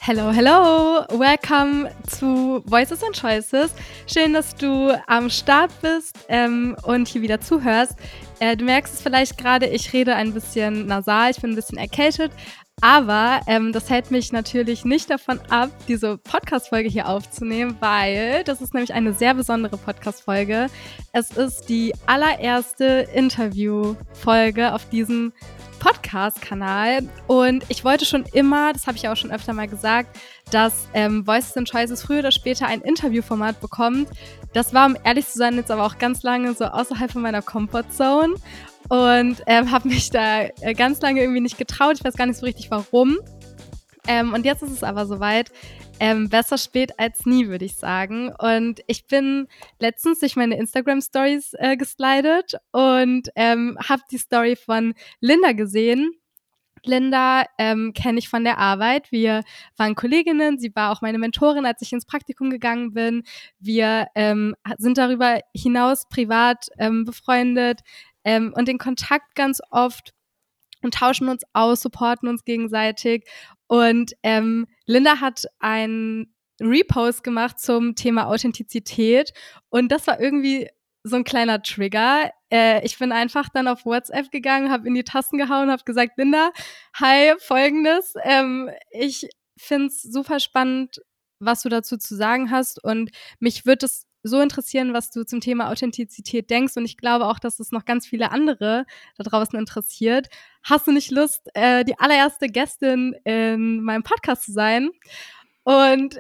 Hello, hello! Welcome zu Voices and Choices. Schön, dass du am Start bist und hier wieder zuhörst. Du merkst es vielleicht gerade, ich rede ein bisschen nasal, ich bin ein bisschen erkältet, aber das hält mich natürlich nicht davon ab, diese Podcast-Folge hier aufzunehmen, weil das ist nämlich eine sehr besondere Podcast-Folge. Es ist die allererste Interview-Folge auf diesem Podcast-Kanal und ich wollte schon immer, das habe ich ja auch schon öfter mal gesagt, dass Voices and Choices früher oder später ein Interviewformat bekommt. Das war, um ehrlich zu sein, jetzt aber auch ganz lange so außerhalb von meiner Comfortzone und habe mich da ganz lange irgendwie nicht getraut. Ich weiß gar nicht so richtig, warum. Und jetzt ist es aber soweit. Besser spät als nie, würde ich sagen. Und ich bin letztens durch meine Instagram-Stories geslidet und habe die Story von Linda gesehen. Linda kenne ich von der Arbeit. Wir waren Kolleginnen. Sie war auch meine Mentorin, als ich ins Praktikum gegangen bin. Wir sind darüber hinaus privat befreundet und in Kontakt ganz oft und tauschen uns aus, supporten uns gegenseitig. Und Linda hat einen Repost gemacht zum Thema Authentizität und das war irgendwie so ein kleiner Trigger. Ich bin einfach dann auf WhatsApp gegangen, habe in die Tasten gehauen, habe gesagt, Linda, hi, Folgendes. Ich finde es super spannend, was du dazu zu sagen hast und mich würde es so interessieren, was du zum Thema Authentizität denkst und ich glaube auch, dass es noch ganz viele andere da draußen interessiert. Hast du nicht Lust, die allererste Gästin in meinem Podcast zu sein? Und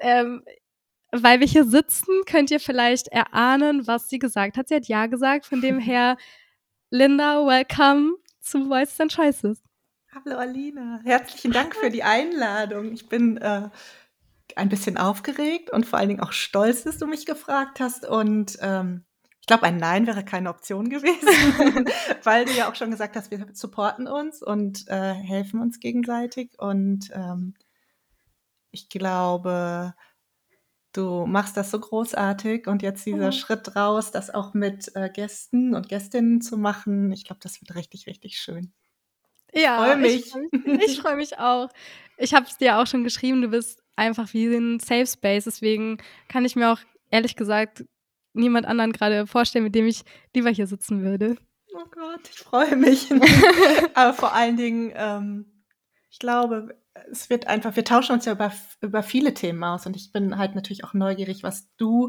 weil wir hier sitzen, könnt ihr vielleicht erahnen, was sie gesagt hat. Sie hat ja gesagt, von dem her, Linda, welcome zu Voices and Choices. Hallo Alina, herzlichen Dank für die Einladung. Ich bin ein bisschen aufgeregt und vor allen Dingen auch stolz, dass du mich gefragt hast. Und ich glaube, ein Nein wäre keine Option gewesen, weil du ja auch schon gesagt hast, wir supporten uns und helfen uns gegenseitig. Und ich glaube, du machst das so großartig. Und jetzt dieser Schritt raus, das auch mit Gästen und Gästinnen zu machen, ich glaube, das wird richtig, richtig schön. Ich freue Ja, mich. ich freu mich auch. Ich habe es dir auch schon geschrieben, du bist einfach wie ein Safe Space. Deswegen kann ich mir auch ehrlich gesagt niemand anderen gerade vorstellen, mit dem ich lieber hier sitzen würde. Oh Gott, ich freue mich. Aber vor allen Dingen, ich glaube, es wird einfach wir tauschen uns ja über viele Themen aus und ich bin halt natürlich auch neugierig, was du,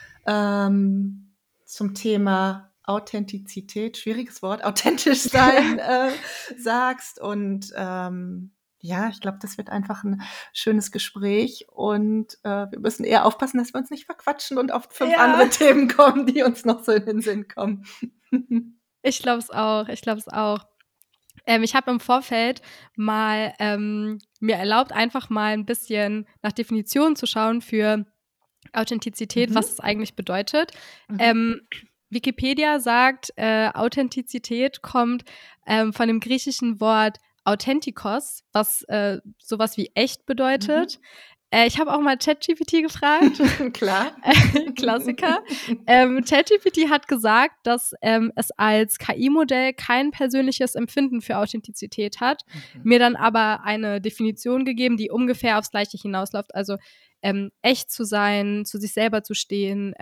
zum Thema Authentizität, schwieriges Wort, authentisch sein, sagst und, ja, ich glaube, das wird einfach ein schönes Gespräch und, wir müssen eher aufpassen, dass wir uns nicht verquatschen und auf 5 Ja. andere Themen kommen, die uns noch so in den Sinn kommen. Ich glaube es auch, ich glaube es auch. Ich habe im Vorfeld mal mir erlaubt, einfach mal ein bisschen nach Definitionen zu schauen für Authentizität, was es eigentlich bedeutet. Mhm. Wikipedia sagt, Authentizität kommt von dem griechischen Wort authentikos, was sowas wie echt bedeutet. Ich habe auch mal ChatGPT gefragt. Klar. Klassiker. ChatGPT hat gesagt, dass es als KI-Modell kein persönliches Empfinden für Authentizität hat, mir dann aber eine Definition gegeben, die ungefähr aufs Gleiche hinausläuft. Also echt zu sein, zu sich selber zu stehen,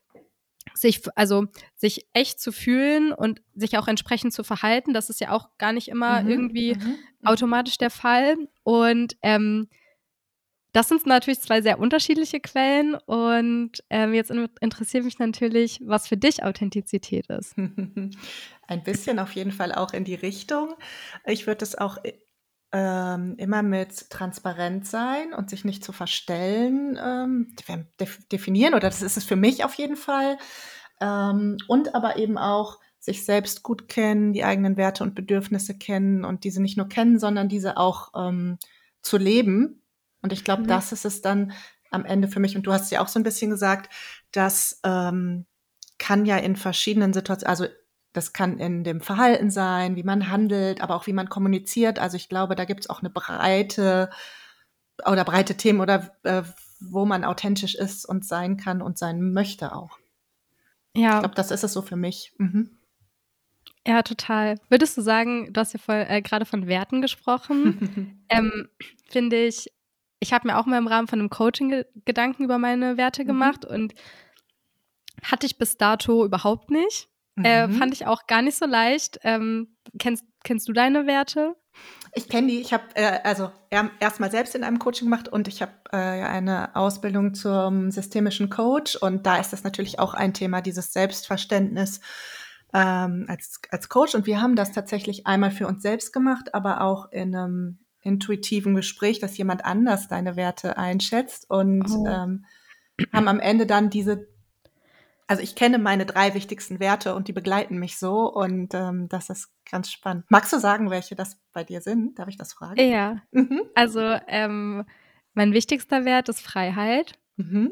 sich echt zu fühlen und sich auch entsprechend zu verhalten. Das ist ja auch gar nicht immer irgendwie automatisch der Fall. Und das sind natürlich zwei sehr unterschiedliche Quellen und jetzt interessiert mich natürlich, was für dich Authentizität ist. Ein bisschen auf jeden Fall auch in die Richtung. Ich würde es auch immer mit transparent sein und sich nicht zu verstellen, definieren, oder das ist es für mich auf jeden Fall. Und aber eben auch sich selbst gut kennen, die eigenen Werte und Bedürfnisse kennen und diese nicht nur kennen, sondern diese auch zu leben. Und ich glaube, das ist es dann am Ende für mich. Und du hast ja auch so ein bisschen gesagt, das kann ja in verschiedenen Situationen, also das kann in dem Verhalten sein, wie man handelt, aber auch wie man kommuniziert. Also ich glaube, da gibt es auch eine breite Themen oder wo man authentisch ist und sein kann und sein möchte auch. Ich Ja, glaube, das ist es so für mich. ja, total. Würdest du sagen, du hast ja gerade von Werten gesprochen, finde ich ich habe mir auch mal im Rahmen von einem Coaching Gedanken über meine Werte gemacht und hatte ich bis dato überhaupt nicht. Fand ich auch gar nicht so leicht. Kennst du deine Werte? Ich kenne die. Ich habe also erst mal selbst in einem Coaching gemacht und ich habe ja eine Ausbildung zum systemischen Coach und da ist das natürlich auch ein Thema, dieses Selbstverständnis als Coach. Und wir haben das tatsächlich einmal für uns selbst gemacht, aber auch in einem intuitiven Gespräch, dass jemand anders deine Werte einschätzt und Oh. haben am Ende dann also ich kenne meine 3 wichtigsten Werte und die begleiten mich so und das ist ganz spannend. Magst du sagen, welche das bei dir sind? Darf ich das fragen? Ja, Mhm. also mein wichtigster Wert ist Freiheit. Mhm.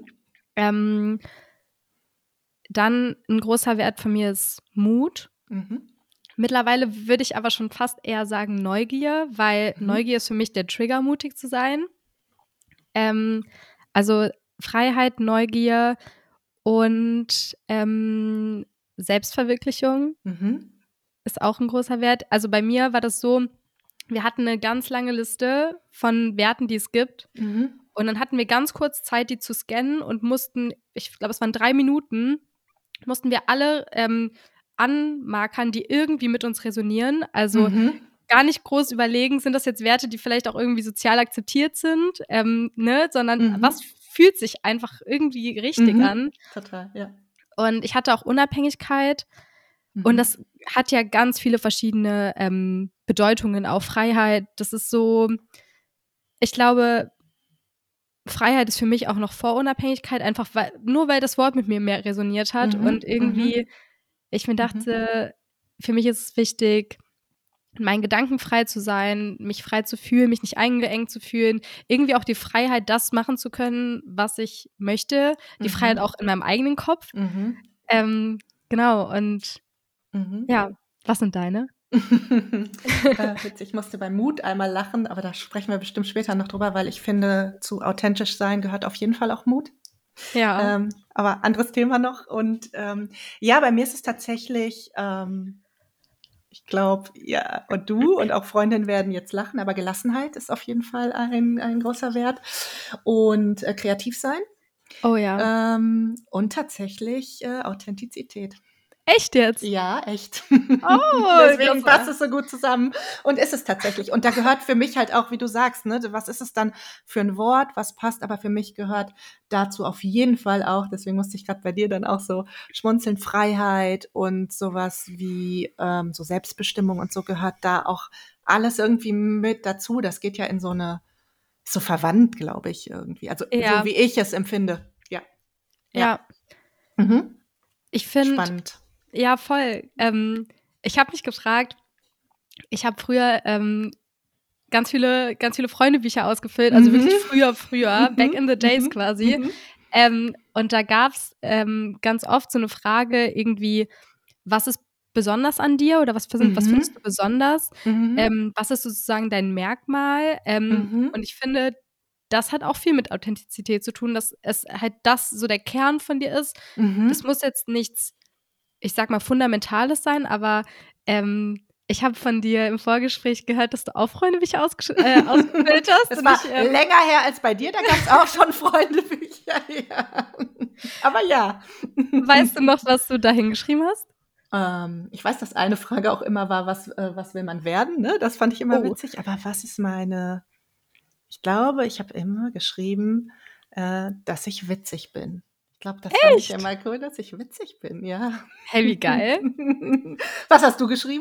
Dann ein großer Wert von mir ist Mut. Mhm. Mittlerweile würde ich aber schon fast eher sagen Neugier, weil Neugier ist für mich der Trigger, mutig zu sein. Also Freiheit, Neugier und Selbstverwirklichung Mhm. ist auch ein großer Wert. Also bei mir war das so, wir hatten eine ganz lange Liste von Werten, die es gibt. Mhm. Und dann hatten wir ganz kurz Zeit, die zu scannen und mussten, ich glaube, es waren 3 Minuten, mussten wir alle anmarkern, die irgendwie mit uns resonieren. Also Mhm. gar nicht groß überlegen, sind das jetzt Werte, die vielleicht auch irgendwie sozial akzeptiert sind, ne? Sondern was Mhm. fühlt sich einfach irgendwie richtig Mhm. an. Total, ja. Und ich hatte auch Unabhängigkeit. Und Mhm. das hat ja ganz viele verschiedene Bedeutungen. Auch Freiheit, das ist so, ich glaube, Freiheit ist für mich auch noch vor Unabhängigkeit, einfach weil das Wort mit mir mehr resoniert hat. Und Mhm. Mhm. irgendwie, ich mir Mhm. dachte, für mich ist es wichtig, in meinen Gedanken frei zu sein, mich frei zu fühlen, mich nicht eingeengt zu fühlen. Irgendwie auch die Freiheit, das machen zu können, was ich möchte. Die Freiheit Mhm. auch in meinem eigenen Kopf. Mhm. Genau, und Mhm. ja, was sind deine? Witzig, ich musste beim Mut einmal lachen, aber da sprechen wir bestimmt später noch drüber, weil ich finde, zu authentisch sein gehört auf jeden Fall auch Mut. Ja. Aber anderes Thema noch. Und ja, bei mir ist es tatsächlich, ich glaube, ja, und du und auch Freundinnen werden jetzt lachen, aber Gelassenheit ist auf jeden Fall ein großer Wert. Und kreativ sein. Oh ja. Und tatsächlich Authentizität. Echt jetzt? Ja, echt. Oh, Deswegen passt es so gut zusammen und ist es tatsächlich. Und da gehört für mich halt auch, wie du sagst, ne, was ist es dann für ein Wort, was passt, aber für mich gehört dazu auf jeden Fall auch, deswegen musste ich gerade bei dir dann auch so schmunzeln, Freiheit und sowas wie so Selbstbestimmung und so gehört da auch alles irgendwie mit dazu. Das geht ja in so eine, so verwandt, glaube ich, irgendwie. Also so Ja, wie ich es empfinde. Ja, ja. ja. Mhm. Ich finde, Spannend. ja, voll. Ich habe mich gefragt, ich habe früher ganz viele Freundebücher ausgefüllt, also Mhm. wirklich früher, back Mhm. in the days Mhm. quasi. Mhm. Und da gab's ganz oft so eine Frage irgendwie: „Was ist besonders an dir oder was findest Mhm. du besonders? Mhm. Was ist sozusagen dein Merkmal?“ Mhm. Und ich finde, das hat auch viel mit Authentizität zu tun, dass es halt das so der Kern von dir ist. Das Mhm. muss jetzt nichts, ich sage mal, Fundamentales sein, aber ich habe von dir im Vorgespräch gehört, dass du auch Freundebücher ausgefüllt hast Das und war ich länger her als bei dir, da gab's auch schon Freundebücher, ja. Aber ja. weißt du noch, was du da hingeschrieben hast? Ich weiß, dass eine Frage auch immer war: „Was will man werden?“, ne? Das fand ich immer Oh, witzig. Aber was ist meine ich glaube, ich habe immer geschrieben, dass ich witzig bin. Ich glaube, das fand ich echt? immer cool, dass ich witzig bin, ja. Hey, wie geil. Was hast du geschrieben?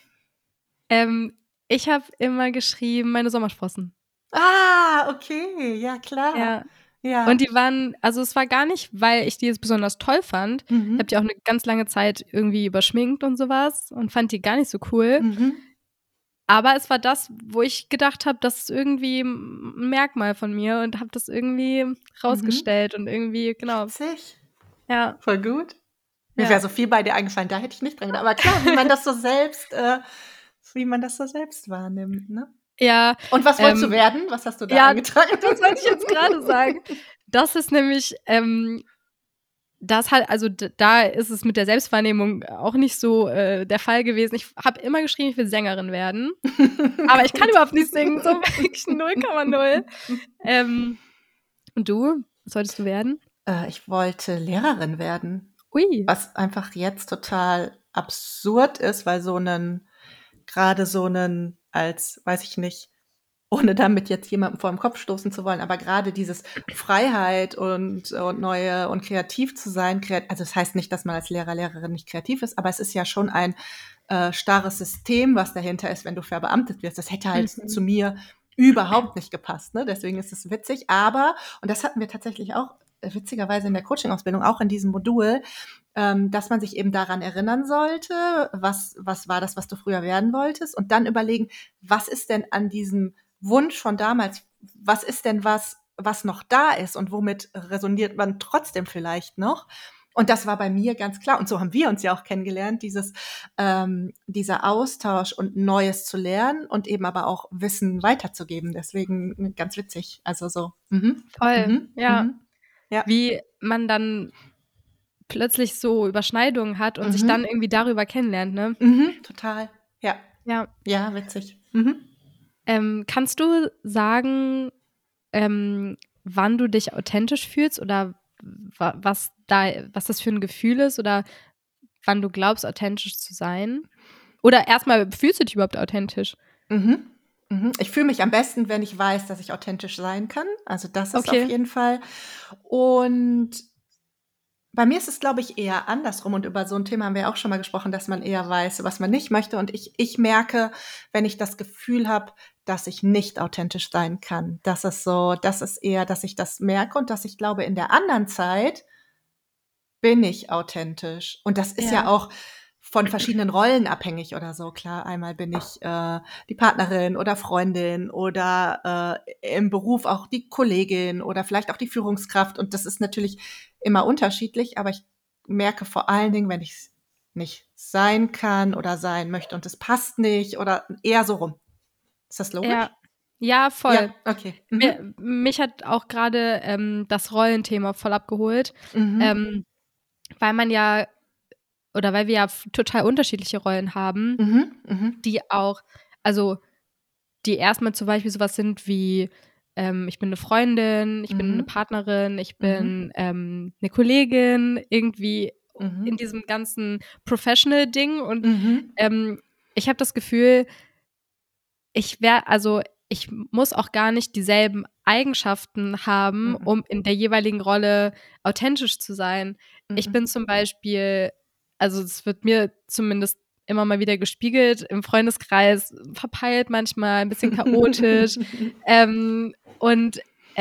Ich habe immer geschrieben, meine Sommersprossen. Ah, okay, ja klar. Ja. Und Ja. die waren, also, es war gar nicht, weil ich die jetzt besonders toll fand. Ich habe Mhm. die auch 'ne ganz lange Zeit irgendwie überschminkt und so was und fand die gar nicht so cool. Mhm. Aber es war das, wo ich gedacht habe, das ist irgendwie 'n Merkmal von mir und habe das irgendwie Mhm. rausgestellt und irgendwie genau. Witzig. Ja, Voll gut. Mir wäre ja. so viel bei dir eingefallen, da hätte ich nicht dran gedacht. Aber klar, wie man das so selbst wahrnimmt, ne? Ja, Und was wolltest du ähm, werden? Was hast du da ja, eingetragen? das wollte ich jetzt grade sagen. Das ist nämlich, das halt, also da ist es mit der Selbstwahrnehmung auch nicht so der Fall gewesen. Ich habe immer geschrieben, ich will Sängerin werden. Aber ich kann überhaupt nicht singen, so wirklich 0,0. Und du? Was wolltest du werden? Ich wollte Lehrerin werden. Ui. Was einfach jetzt total absurd ist, weil gerade so einen als, weiß ich nicht, ohne damit jetzt jemandem vor den Kopf stoßen zu wollen, aber gerade dieses Freiheit und neue und kreativ zu sein, also das heißt nicht, dass man als Lehrer, Lehrerin nicht kreativ ist, aber es ist ja schon ein starres System, was dahinter ist, wenn du verbeamtet wirst. Das hätte halt zu mir überhaupt nicht gepasst, ne? Deswegen ist es witzig, aber, und das hatten wir tatsächlich auch witzigerweise in der Coaching-Ausbildung, auch in diesem Modul, dass man sich eben daran erinnern sollte, was war das, was du früher werden wolltest, und dann überlegen, was ist denn an diesem Wunsch von damals, was ist denn was noch da ist und womit resoniert man trotzdem vielleicht noch? Und das war bei mir ganz klar. Und so haben wir uns ja auch kennengelernt, dieser Austausch und Neues zu lernen und eben aber auch Wissen weiterzugeben. Deswegen ganz witzig. Also so. Voll, ja. Ja. Wie man dann plötzlich so Überschneidungen hat und sich dann irgendwie darüber kennenlernt, ne? Total. Ja. Ja. Ja, witzig. Kannst du sagen, wann du dich authentisch fühlst oder was das für ein Gefühl ist oder wann du glaubst, authentisch zu sein? Oder erstmal, fühlst du dich überhaupt authentisch? Ich fühle mich am besten, wenn ich weiß, dass ich authentisch sein kann. Also das ist Okay. auf jeden Fall. Und bei mir ist es, glaube ich, eher andersrum. Und über so ein Thema haben wir auch schon mal gesprochen, dass man eher weiß, was man nicht möchte. Und ich merke, wenn ich das Gefühl habe, dass ich nicht authentisch sein kann, das ist eher, dass ich das merke und dass ich glaube, in der anderen Zeit bin ich authentisch. Und das ist ja auch von verschiedenen Rollen abhängig oder so. Klar, einmal bin ich die Partnerin oder Freundin oder im Beruf auch die Kollegin oder vielleicht auch die Führungskraft. Und das ist natürlich immer unterschiedlich, aber ich merke vor allen Dingen, wenn ich es nicht sein kann oder sein möchte und es passt nicht oder eher so rum. Ist das logisch? Ja, voll. Ja, okay. Mich hat auch gerade das Rollenthema voll abgeholt, weil man ja oder weil wir ja total unterschiedliche Rollen haben, die auch, also die erstmal zum Beispiel sowas sind wie ich bin eine Freundin, ich bin eine Partnerin, ich bin eine Kollegin, irgendwie in diesem ganzen Professional-Ding. Und ich habe das Gefühl, ich muss auch gar nicht dieselben Eigenschaften haben, um in der jeweiligen Rolle authentisch zu sein. Ich bin zum Beispiel, also es wird mir zumindest immer mal wieder gespiegelt, im Freundeskreis verpeilt manchmal, ein bisschen chaotisch. Und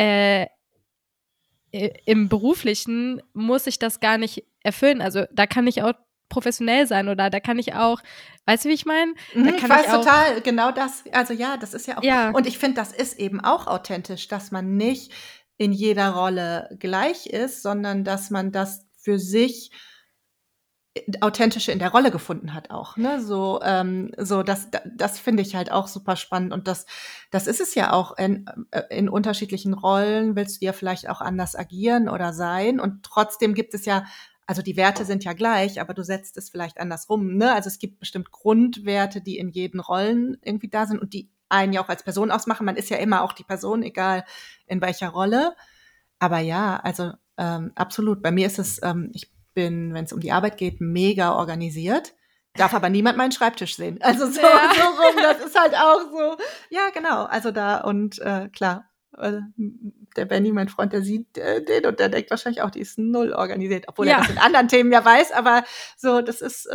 im Beruflichen muss ich das gar nicht erfüllen. Also da kann ich auch professionell sein oder da kann ich auch, weißt du, wie ich meine? Ich weiß total, genau das. Also ja, das ist ja auch. Ja. Und ich finde, das ist eben auch authentisch, dass man nicht in jeder Rolle gleich ist, sondern dass man das für sich Authentische in der Rolle gefunden hat auch, ne? Das finde ich halt auch super spannend. Und das ist es ja auch in unterschiedlichen Rollen willst du ja vielleicht auch anders agieren oder sein. Und trotzdem gibt es ja, also die Werte sind ja gleich, aber du setzt es vielleicht andersrum, ne? Also es gibt bestimmt Grundwerte, die in jeden Rollen irgendwie da sind und die einen ja auch als Person ausmachen. Man ist ja immer auch die Person, egal in welcher Rolle. Aber ja, also absolut. Bei mir ist es, ich bin, wenn es um die Arbeit geht, mega organisiert, darf aber niemand meinen Schreibtisch sehen. Also so rum, das ist halt auch so. Ja, genau. Also da und klar, der Benny, mein Freund, der sieht den und der denkt wahrscheinlich auch, die ist null organisiert, obwohl er das in anderen Themen ja weiß, aber so, das ist,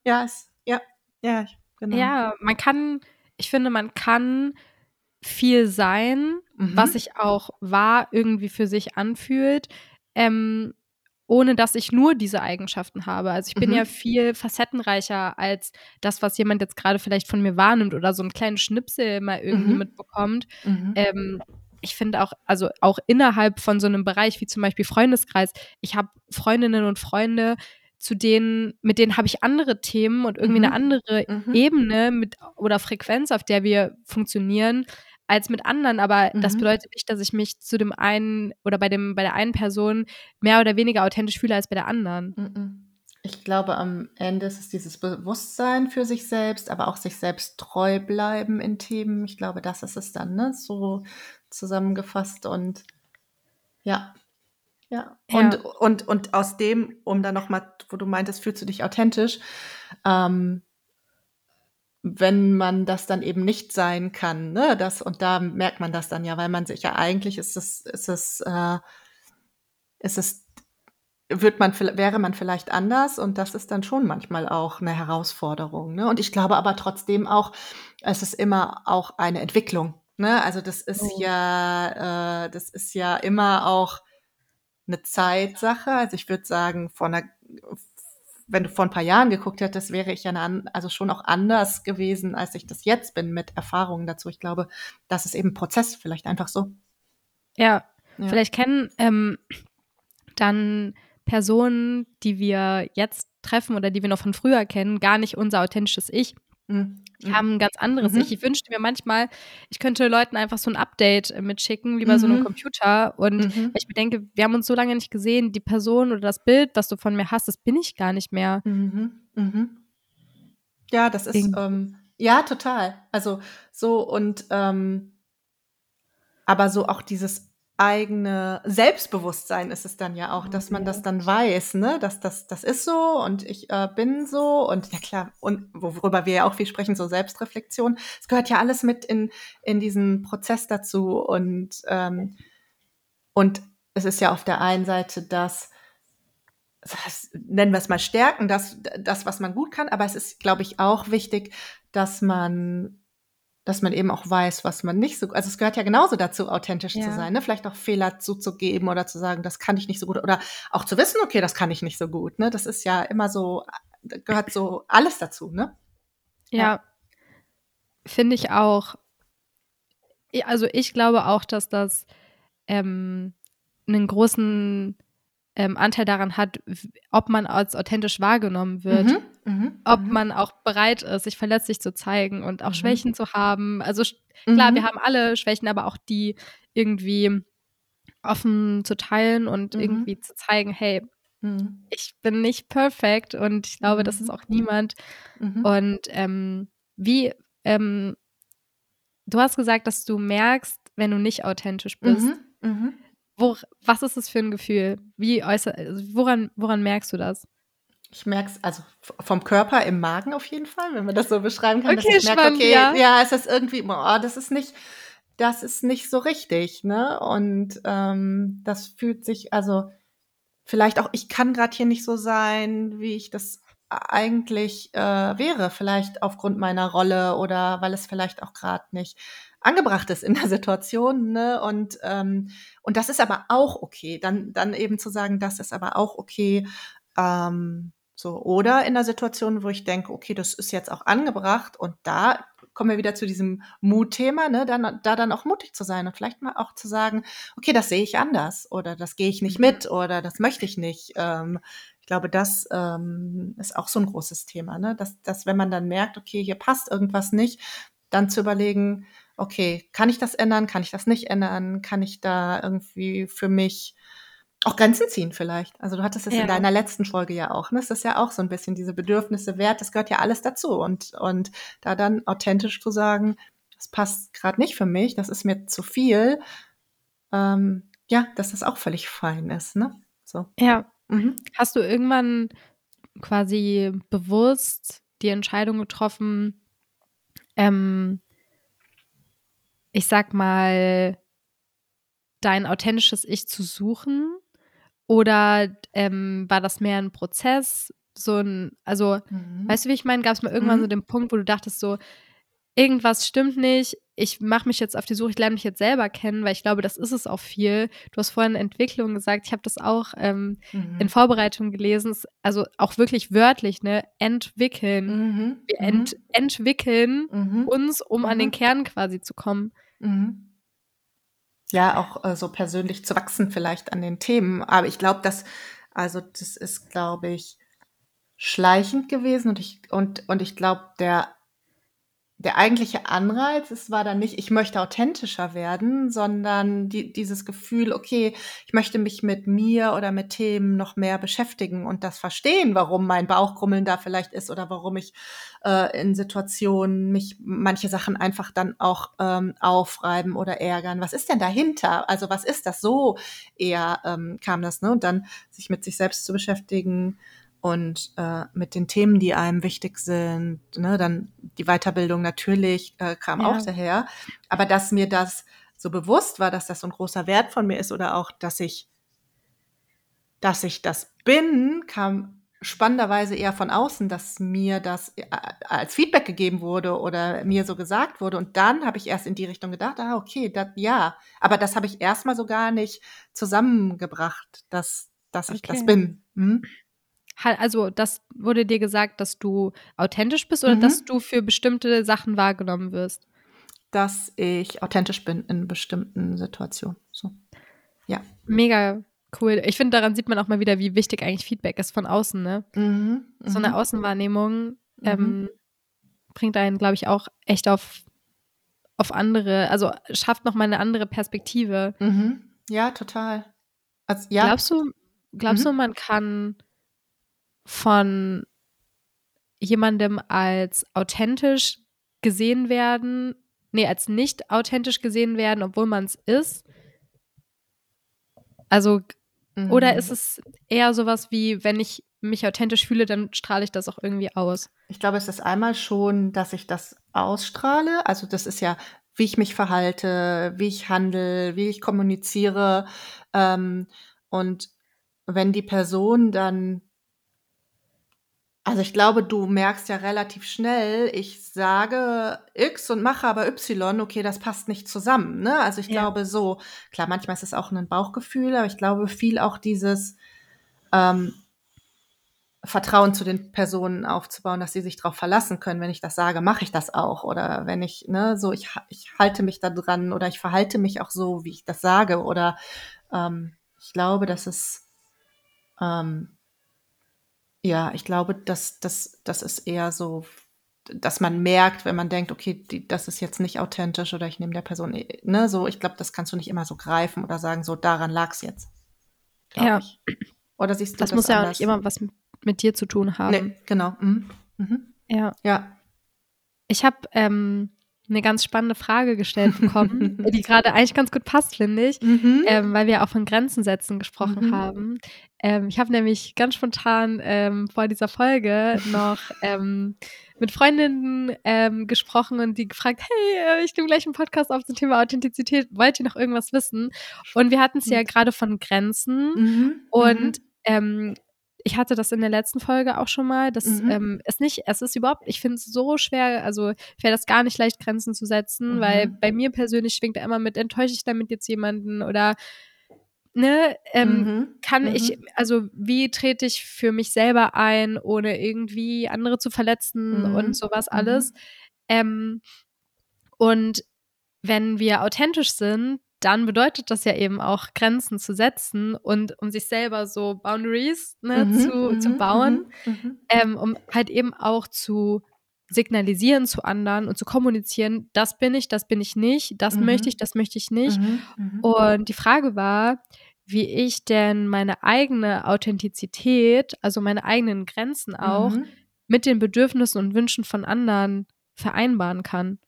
genau. Ja, ich finde, man kann viel sein, was sich auch wahr irgendwie für sich anfühlt, ohne dass ich nur diese Eigenschaften habe. Also ich bin ja viel facettenreicher als das, was jemand jetzt gerade vielleicht von mir wahrnimmt oder so einen kleinen Schnipsel mal irgendwie mitbekommt. Ich finde auch, also auch innerhalb von so einem Bereich wie zum Beispiel Freundeskreis, ich habe Freundinnen und Freunde, mit denen habe ich andere Themen und irgendwie eine andere Ebene oder Frequenz, auf der wir funktionieren, als mit anderen, aber das Mhm. bedeutet nicht, dass ich mich zu dem einen oder bei der einen Person mehr oder weniger authentisch fühle als bei der anderen. Mhm. Ich glaube, am Ende ist es dieses Bewusstsein für sich selbst, aber auch sich selbst treu bleiben in Themen. Ich glaube, das ist es dann, ne, so zusammengefasst und ja, ja. Ja, Und aus dem, um dann noch mal wo du meintest, fühlst du dich authentisch, ähm, wenn man das dann eben nicht sein kann, ne, das und da merkt man das dann ja, weil man sich ja eigentlich ist es wird man wäre man vielleicht anders und das ist dann schon manchmal auch 'ne Herausforderung, ne? Und ich glaube aber trotzdem auch, es ist immer auch eine Entwicklung, ne? Also, oh, das ist ja immer auch 'ne Zeitsache. Also, ich würde sagen, wenn du vor 'n paar Jahren geguckt hättest, wäre ich ja 'ne also, schon auch anders gewesen, als ich das jetzt bin mit Erfahrungen dazu. Ich glaube, das ist eben Prozess, vielleicht einfach so. ja. Ja. Vielleicht kennen, dann Personen, die wir jetzt treffen oder die wir noch von früher kennen, gar nicht unser authentisches Ich. Mhm. Die haben 'n ganz anderes Ich. Ich Mhm. wünschte mir manchmal, ich könnte Leuten einfach so 'n Update, mitschicken, wie bei so 'nem Mhm. Computer und weil ich Mhm. mir denke, wir haben uns so lange nicht gesehen, die Person oder das Bild, was du von mir hast, das bin ich gar nicht mehr Mhm. Mhm. Ja, das ist, irgendwie. ja, total. Also, so aber so auch dieses eigene Selbstbewusstsein ist es dann ja auch, Oh dass man das ja. dann weiß, ne, dass das ist so und ich, bin so und ja klar und worüber wir ja auch viel sprechen, so Selbstreflexion. Es gehört ja alles mit in diesen Prozess dazu und es ist ja auf der einen Seite nennen wir es mal Stärken, das, was man gut kann, aber es ist, glaube ich, auch wichtig, dass man eben auch weiß, was man nicht so also, es gehört ja genauso dazu, authentisch zu Ja, sein, ne? Vielleicht auch Fehler zuzugeben oder zu sagen: „Das kann ich nicht so gut“ oder auch zu wissen: „Okay, das kann ich nicht so gut“, ne? Das ist ja immer so gehört so alles dazu, ne? Ja. ja, finde ich auch. Also, ich glaube auch, dass das, 'nen großen, Anteil daran hat, ob man als authentisch wahrgenommen wird, Mhm, mhm, ob mhm, man auch bereit ist, sich verletzlich zu zeigen und auch mhm, Schwächen zu haben. Also, klar, wir mhm, haben alle Schwächen, aber auch die irgendwie offen zu teilen und mhm, irgendwie zu zeigen: „Hey, mhm, ich bin nicht perfekt und ich glaube, das ist mhm, auch niemand.“ mhm, Und, wie ähm, du hast gesagt, dass du merkst, wenn du nicht authentisch bist. mhm, mhm. Was ist das für 'n Gefühl? Also, woran merkst du das? Ich merke es also vom Körper im Magen auf jeden Fall, wenn man das so beschreiben kann, dass Okay, ich merke, spannend, okay, ja. ja, es ist irgendwie, boah, das ist nicht so richtig, ne? Und, das fühlt sich also vielleicht auch ich kann grad hier nicht so sein, wie ich das eigentlich, wäre, vielleicht aufgrund meiner Rolle oder weil es vielleicht auch grad nicht angebracht ist in der Situation, ne? Und das ist aber auch okay. Dann eben zu sagen, das ist aber auch okay, so. Oder in der Situation, wo ich denke: „Okay, das ist jetzt auch angebracht“ und da kommen wir wieder zu diesem Mutthema, ne, dann auch mutig zu sein und vielleicht mal auch zu sagen: „Okay, das sehe ich anders“ oder „das gehe ich nicht Mhm. mit“ oder „das möchte ich nicht.“ Ich glaube, das, ist auch so 'n großes Thema, ne? Dass wenn man dann merkt: „Okay, hier passt irgendwas nicht“, dann zu überlegen: „Okay, kann ich das ändern? Kann ich das nicht ändern? Kann ich da irgendwie für mich auch Grenzen ziehen vielleicht?“ Also, du hattest es in Ja, deiner letzten Folge ja auch, ne? Es ist ja auch so 'n bisschen diese Bedürfnisse, Wert, das gehört ja alles dazu und da dann authentisch zu sagen: „Das passt grad nicht für mich, das ist mir zu viel“, ja, dass das auch völlig fein ist, ne? So. ja. Mhm. Hast du irgendwann quasi bewusst die Entscheidung getroffen, ähm, ich sage mal, dein authentisches Ich zu suchen? Oder, war das mehr 'n Prozess, so 'n also, Mhm. weißt du, wie ich meine? Gab's mal irgendwann so Mhm. den Punkt, wo du dachtest so: „Irgendwas stimmt nicht. Ich mache mich jetzt auf die Suche, ich lerne mich jetzt selber kennen“, weil ich glaube, das ist es auch viel. Du hast vorhin Entwicklung gesagt. Ich habe das auch, in Mhm. Vorbereitung gelesen. Also, auch wirklich wörtlich, ne? Entwickeln. Mhm. Wir Mhm. entwickeln Mhm. uns, um an den Mhm. Kern quasi zu kommen. Mhm. Ja, auch, so persönlich zu wachsen vielleicht an den Themen. Aber ich glaube, das ist, glaube ich, schleichend gewesen und ich glaube, der der eigentliche Anreiz, es war dann nicht, ich möchte authentischer werden, sondern dieses Gefühl, okay, ich möchte mich mit mir oder mit Themen noch mehr beschäftigen und das verstehen, warum mein Bauchgrummeln da vielleicht ist oder warum ich in Situationen mich manche Sachen einfach dann auch aufreiben oder ärgern. Was ist denn dahinter? Also was ist das? So eher kam das, ne? Und dann sich mit sich selbst zu beschäftigen und mit den Themen, die einem wichtig sind, ne, dann die Weiterbildung natürlich kam auch Ja, daher. Aber dass mir das so bewusst war, dass das so ein großer Wert von mir ist oder auch, dass ich das bin, kam spannenderweise eher von außen, dass mir das als Feedback gegeben wurde oder mir so gesagt wurde. Und dann habe ich erst in die Richtung gedacht, okay, ja. Aber das habe ich erst mal so gar nicht zusammengebracht, dass ich das okay. bin. Mhm. Also, das wurde dir gesagt, dass du authentisch bist oder dass Mhm. du für bestimmte Sachen wahrgenommen wirst? Dass ich authentisch bin in bestimmten Situationen. So, ja. Mega cool. Ich finde, daran sieht man auch mal wieder, wie wichtig eigentlich Feedback ist von außen, ne? Mhm, So 'ne mhm, Außenwahrnehmung, mhm, bringt einen, glaube ich, auch echt auf andere, also, schafft noch mal 'ne andere Perspektive. mhm. Ja, total. Ja. Glaubst du glaubst du, Mhm, man kann von jemandem als authentisch gesehen werden, als nicht authentisch gesehen werden, obwohl man's ist? Also, oder ist mhm. es eher so was wie, wenn ich mich authentisch fühle, dann strahle ich das auch irgendwie aus? Ich glaube, es ist einmal schon, dass ich das ausstrahle. Also, das ist ja, wie ich mich verhalte, wie ich handle, wie ich kommuniziere. Ähm, und wenn die Person dann Also, ich glaube, du merkst ja relativ schnell, ich sage X und mache aber Y, okay, das passt nicht zusammen, ne? Also, ich Ja. glaube so klar, manchmal ist es auch 'nen Bauchgefühl, aber ich glaube viel auch dieses, ähm, Vertrauen zu den Personen aufzubauen, dass sie sich drauf verlassen können. Wenn ich das sage, mache ich das auch. Oder wenn ich, ne, so ich halte mich da dran oder ich verhalte mich auch so, wie ich das sage. Oder, ich glaube, dass es, ähm Ja, ich glaube, das ist eher so, dass man merkt, wenn man denkt: „Okay, das ist jetzt nicht authentisch“ oder ich nehme der Person ne, so. Ich glaube, das kannst du nicht immer so greifen oder sagen: „So, daran lag's jetzt“, glaube Ja, ich. Oder siehst du das das muss ja auch nicht anders? immer was mit dir zu tun Ne, haben. genau. Mhm. Mhm. Ja. Ja. Ich habe, 'ne ganz spannende Frage gestellt bekommen, die grade eigentlich ganz gut passt, finde ich, Mhm. weil wir auch von Grenzen setzen gesprochen Mhm. haben. Ich habe nämlich ganz spontan, vor dieser Folge noch, mit Freundinnen, gesprochen und die gefragt: „Hey, ich nehme gleich 'n Podcast auf zum Thema Authentizität. Wollt ihr noch irgendwas wissen?“ Und wir hatten's ja Spannend. grade von Grenzen Mhm. und, Mhm. ich hatte das in der letzten Folge auch schon mal, dass, Mhm. es ist überhaupt, ich finde es so schwer, also, fällt das gar nicht leicht, Grenzen zu setzen, weil Mhm. bei mir persönlich schwingt da immer mit: Enttäusche ich damit jetzt jemanden oder, ne, Mhm. kann ich, Mhm. also, wie trete ich für mich selber ein, ohne irgendwie andere zu verletzen und Mhm. so was alles. Mhm. Ähm, und wenn wir authentisch sind, dann bedeutet das ja eben auch, Grenzen zu setzen und um sich selber so Boundaries, ne, Mhm. zu Mhm. bauen, Mhm. Mhm. um halt eben auch zu signalisieren zu anderen und zu kommunizieren: Das bin ich nicht, Mhm. das möchte ich nicht.“ Mhm. Mhm. Und die Frage war, wie ich denn meine eigene Authentizität, also meine eigenen Grenzen auch, Mhm. mit den Bedürfnissen und Wünschen von anderen vereinbaren kann.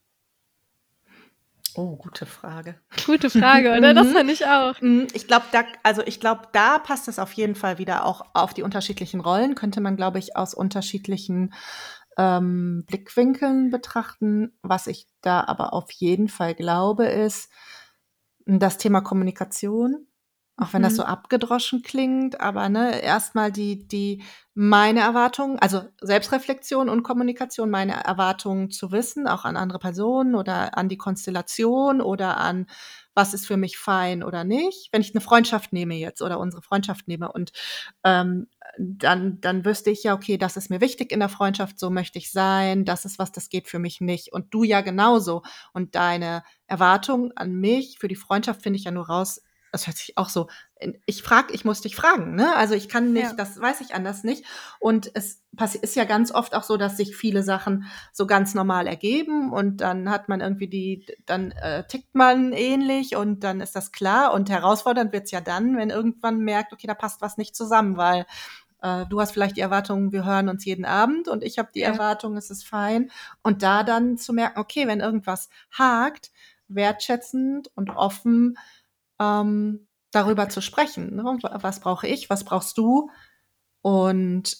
Oh, gute Frage. Gute Frage, oder? Das Mhm. fand ich auch. Ich glaube, da passt es auf jeden Fall wieder auch auf die unterschiedlichen Rollen. Könnte man, glaube ich, aus unterschiedlichen, Blickwinkeln betrachten. Was ich da aber auf jeden Fall glaube, ist das Thema Kommunikation, auch wenn das so Mhm. abgedroschen klingt, aber, ne, erst mal meine Erwartungen, also Selbstreflexion und Kommunikation, meine Erwartungen zu wissen, auch an andere Personen oder an die Konstellation oder an was ist für mich fein oder nicht. Wenn ich 'ne Freundschaft nehme jetzt oder unsere Freundschaft nehme und, ähm, dann wüsste ich ja, okay, das ist mir wichtig in der Freundschaft, so möchte ich sein, das ist was, das geht für mich nicht und du ja genauso. Und deine Erwartung an mich für die Freundschaft finde ich ja nur raus, das hört sich auch so, ich muss dich fragen, ne? Also ich kann nicht, Ja. das weiß ich anders nicht. Und es ist ja ganz oft auch so, dass sich viele Sachen so ganz normal ergeben und dann hat man irgendwie dann tickt man ähnlich und dann ist das klar. Und herausfordernd wird's ja dann, wenn irgendwann merkt, okay, da passt was nicht zusammen, weil du hast vielleicht die Erwartung, wir hören uns jeden Abend und ich habe die Ja. Erwartung, es ist fein. Und da dann zu merken, okay, wenn irgendwas hakt, wertschätzend und offen darüber zu sprechen. Ne? Was brauche ich, was brauchst du? Und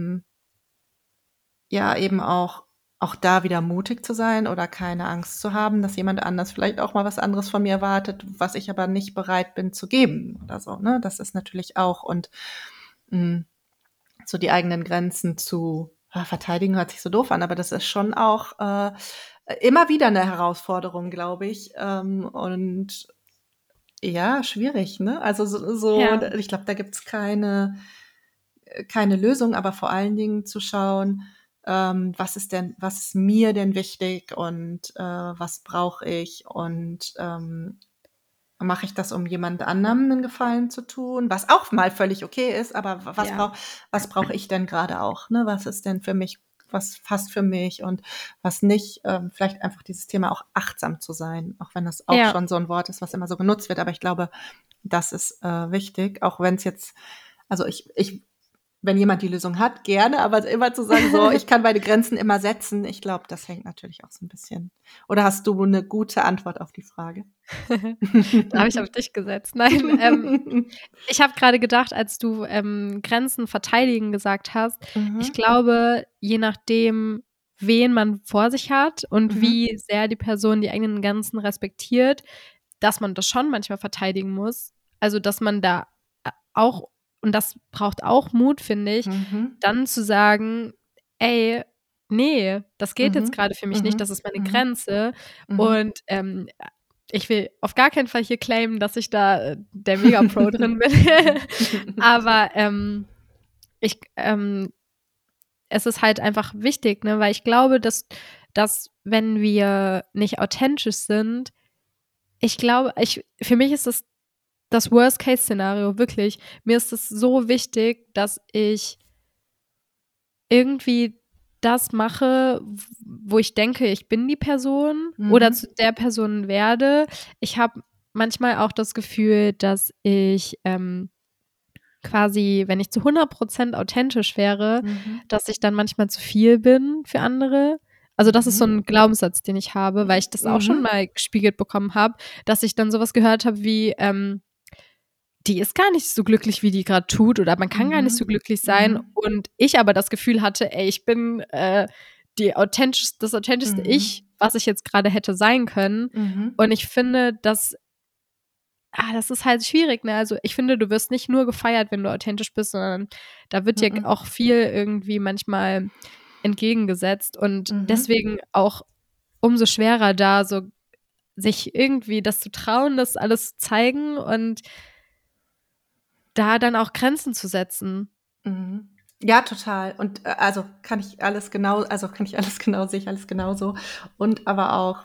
ja, eben auch da wieder mutig zu sein oder keine Angst zu haben, dass jemand anders vielleicht auch mal was anderes von mir erwartet, was ich aber nicht bereit bin zu geben oder so. Ne? Das ist natürlich auch und so die eigenen Grenzen zu verteidigen hört sich so doof an, aber das ist schon auch immer wieder eine Herausforderung, glaube ich. Und ja, schwierig, ne? Also Ja. ich glaube, da gibt's keine Lösung, aber vor allen Dingen zu schauen, was ist mir denn wichtig und was brauche ich und mache ich das, um jemand anderem einen Gefallen zu tun, was auch mal völlig okay ist, aber Ja. was brauche ich denn gerade auch, ne? Was ist denn für mich, was passt für mich und was nicht? Vielleicht einfach dieses Thema auch achtsam zu sein, auch wenn das auch Ja. schon so ein Wort ist, was immer so genutzt wird, aber ich glaube, das ist wichtig, auch wenn es jetzt, also wenn jemand die Lösung hat, gerne, aber immer zu sagen, so, ich kann meine Grenzen immer setzen, ich glaube, das hängt natürlich auch so ein bisschen. Oder hast du eine gute Antwort auf die Frage? Da habe ich auf dich gesetzt. Nein, ich habe gerade gedacht, als du, Grenzen verteidigen gesagt hast, ich Mhm, glaube, je nachdem, wen man vor sich hat und mhm, wie sehr die Person die eigenen Grenzen respektiert, dass man das schon manchmal verteidigen muss. Also, dass man da auch und das braucht auch Mut, finde ich, mhm, dann zu sagen: „Ey, ne, das geht jetzt mhm, grade für mich nicht, mhm, das ist meine mhm, Grenze.“ mhm. Und, ich will auf gar keinen Fall hier claimen, dass ich da, der Mega-Pro drin bin. Aber, ich es ist halt einfach wichtig, ne, weil ich glaube, dass wenn wir nicht authentisch sind, ich glaube, für mich ist das Worst-Case-Szenario, wirklich. Mir ist es so wichtig, dass ich irgendwie das mache, wo ich denke, ich bin die Person oder Mhm, zu der Person werde. Ich habe manchmal auch das Gefühl, dass ich, quasi, wenn ich zu 100% authentisch wäre, mhm, dass ich dann manchmal zu viel bin für andere. Also, das ist so mhm, 'n Glaubenssatz, den ich habe, weil ich das auch schon mhm, mal gespiegelt bekommen habe, dass ich dann so was gehört habe wie, die ist gar nicht so glücklich, wie die grad tut oder man kann gar nicht so mhm, glücklich sein mhm, und ich aber das Gefühl hatte: „Ey, ich bin, das authentischste mhm, Ich, was ich jetzt grade hätte sein können.“ mhm, Und ich finde, das ist halt schwierig, ne? Also, ich finde, du wirst nicht nur gefeiert, wenn du authentisch bist, sondern da wird dir mhm, auch viel irgendwie manchmal entgegengesetzt und mhm, deswegen auch umso schwerer, da so sich irgendwie das zu trauen, das alles zu zeigen und da dann auch Grenzen zu setzen. mhm. Ja, total. Und, also, kann ich alles genau sehe ich alles genauso. Und aber auch,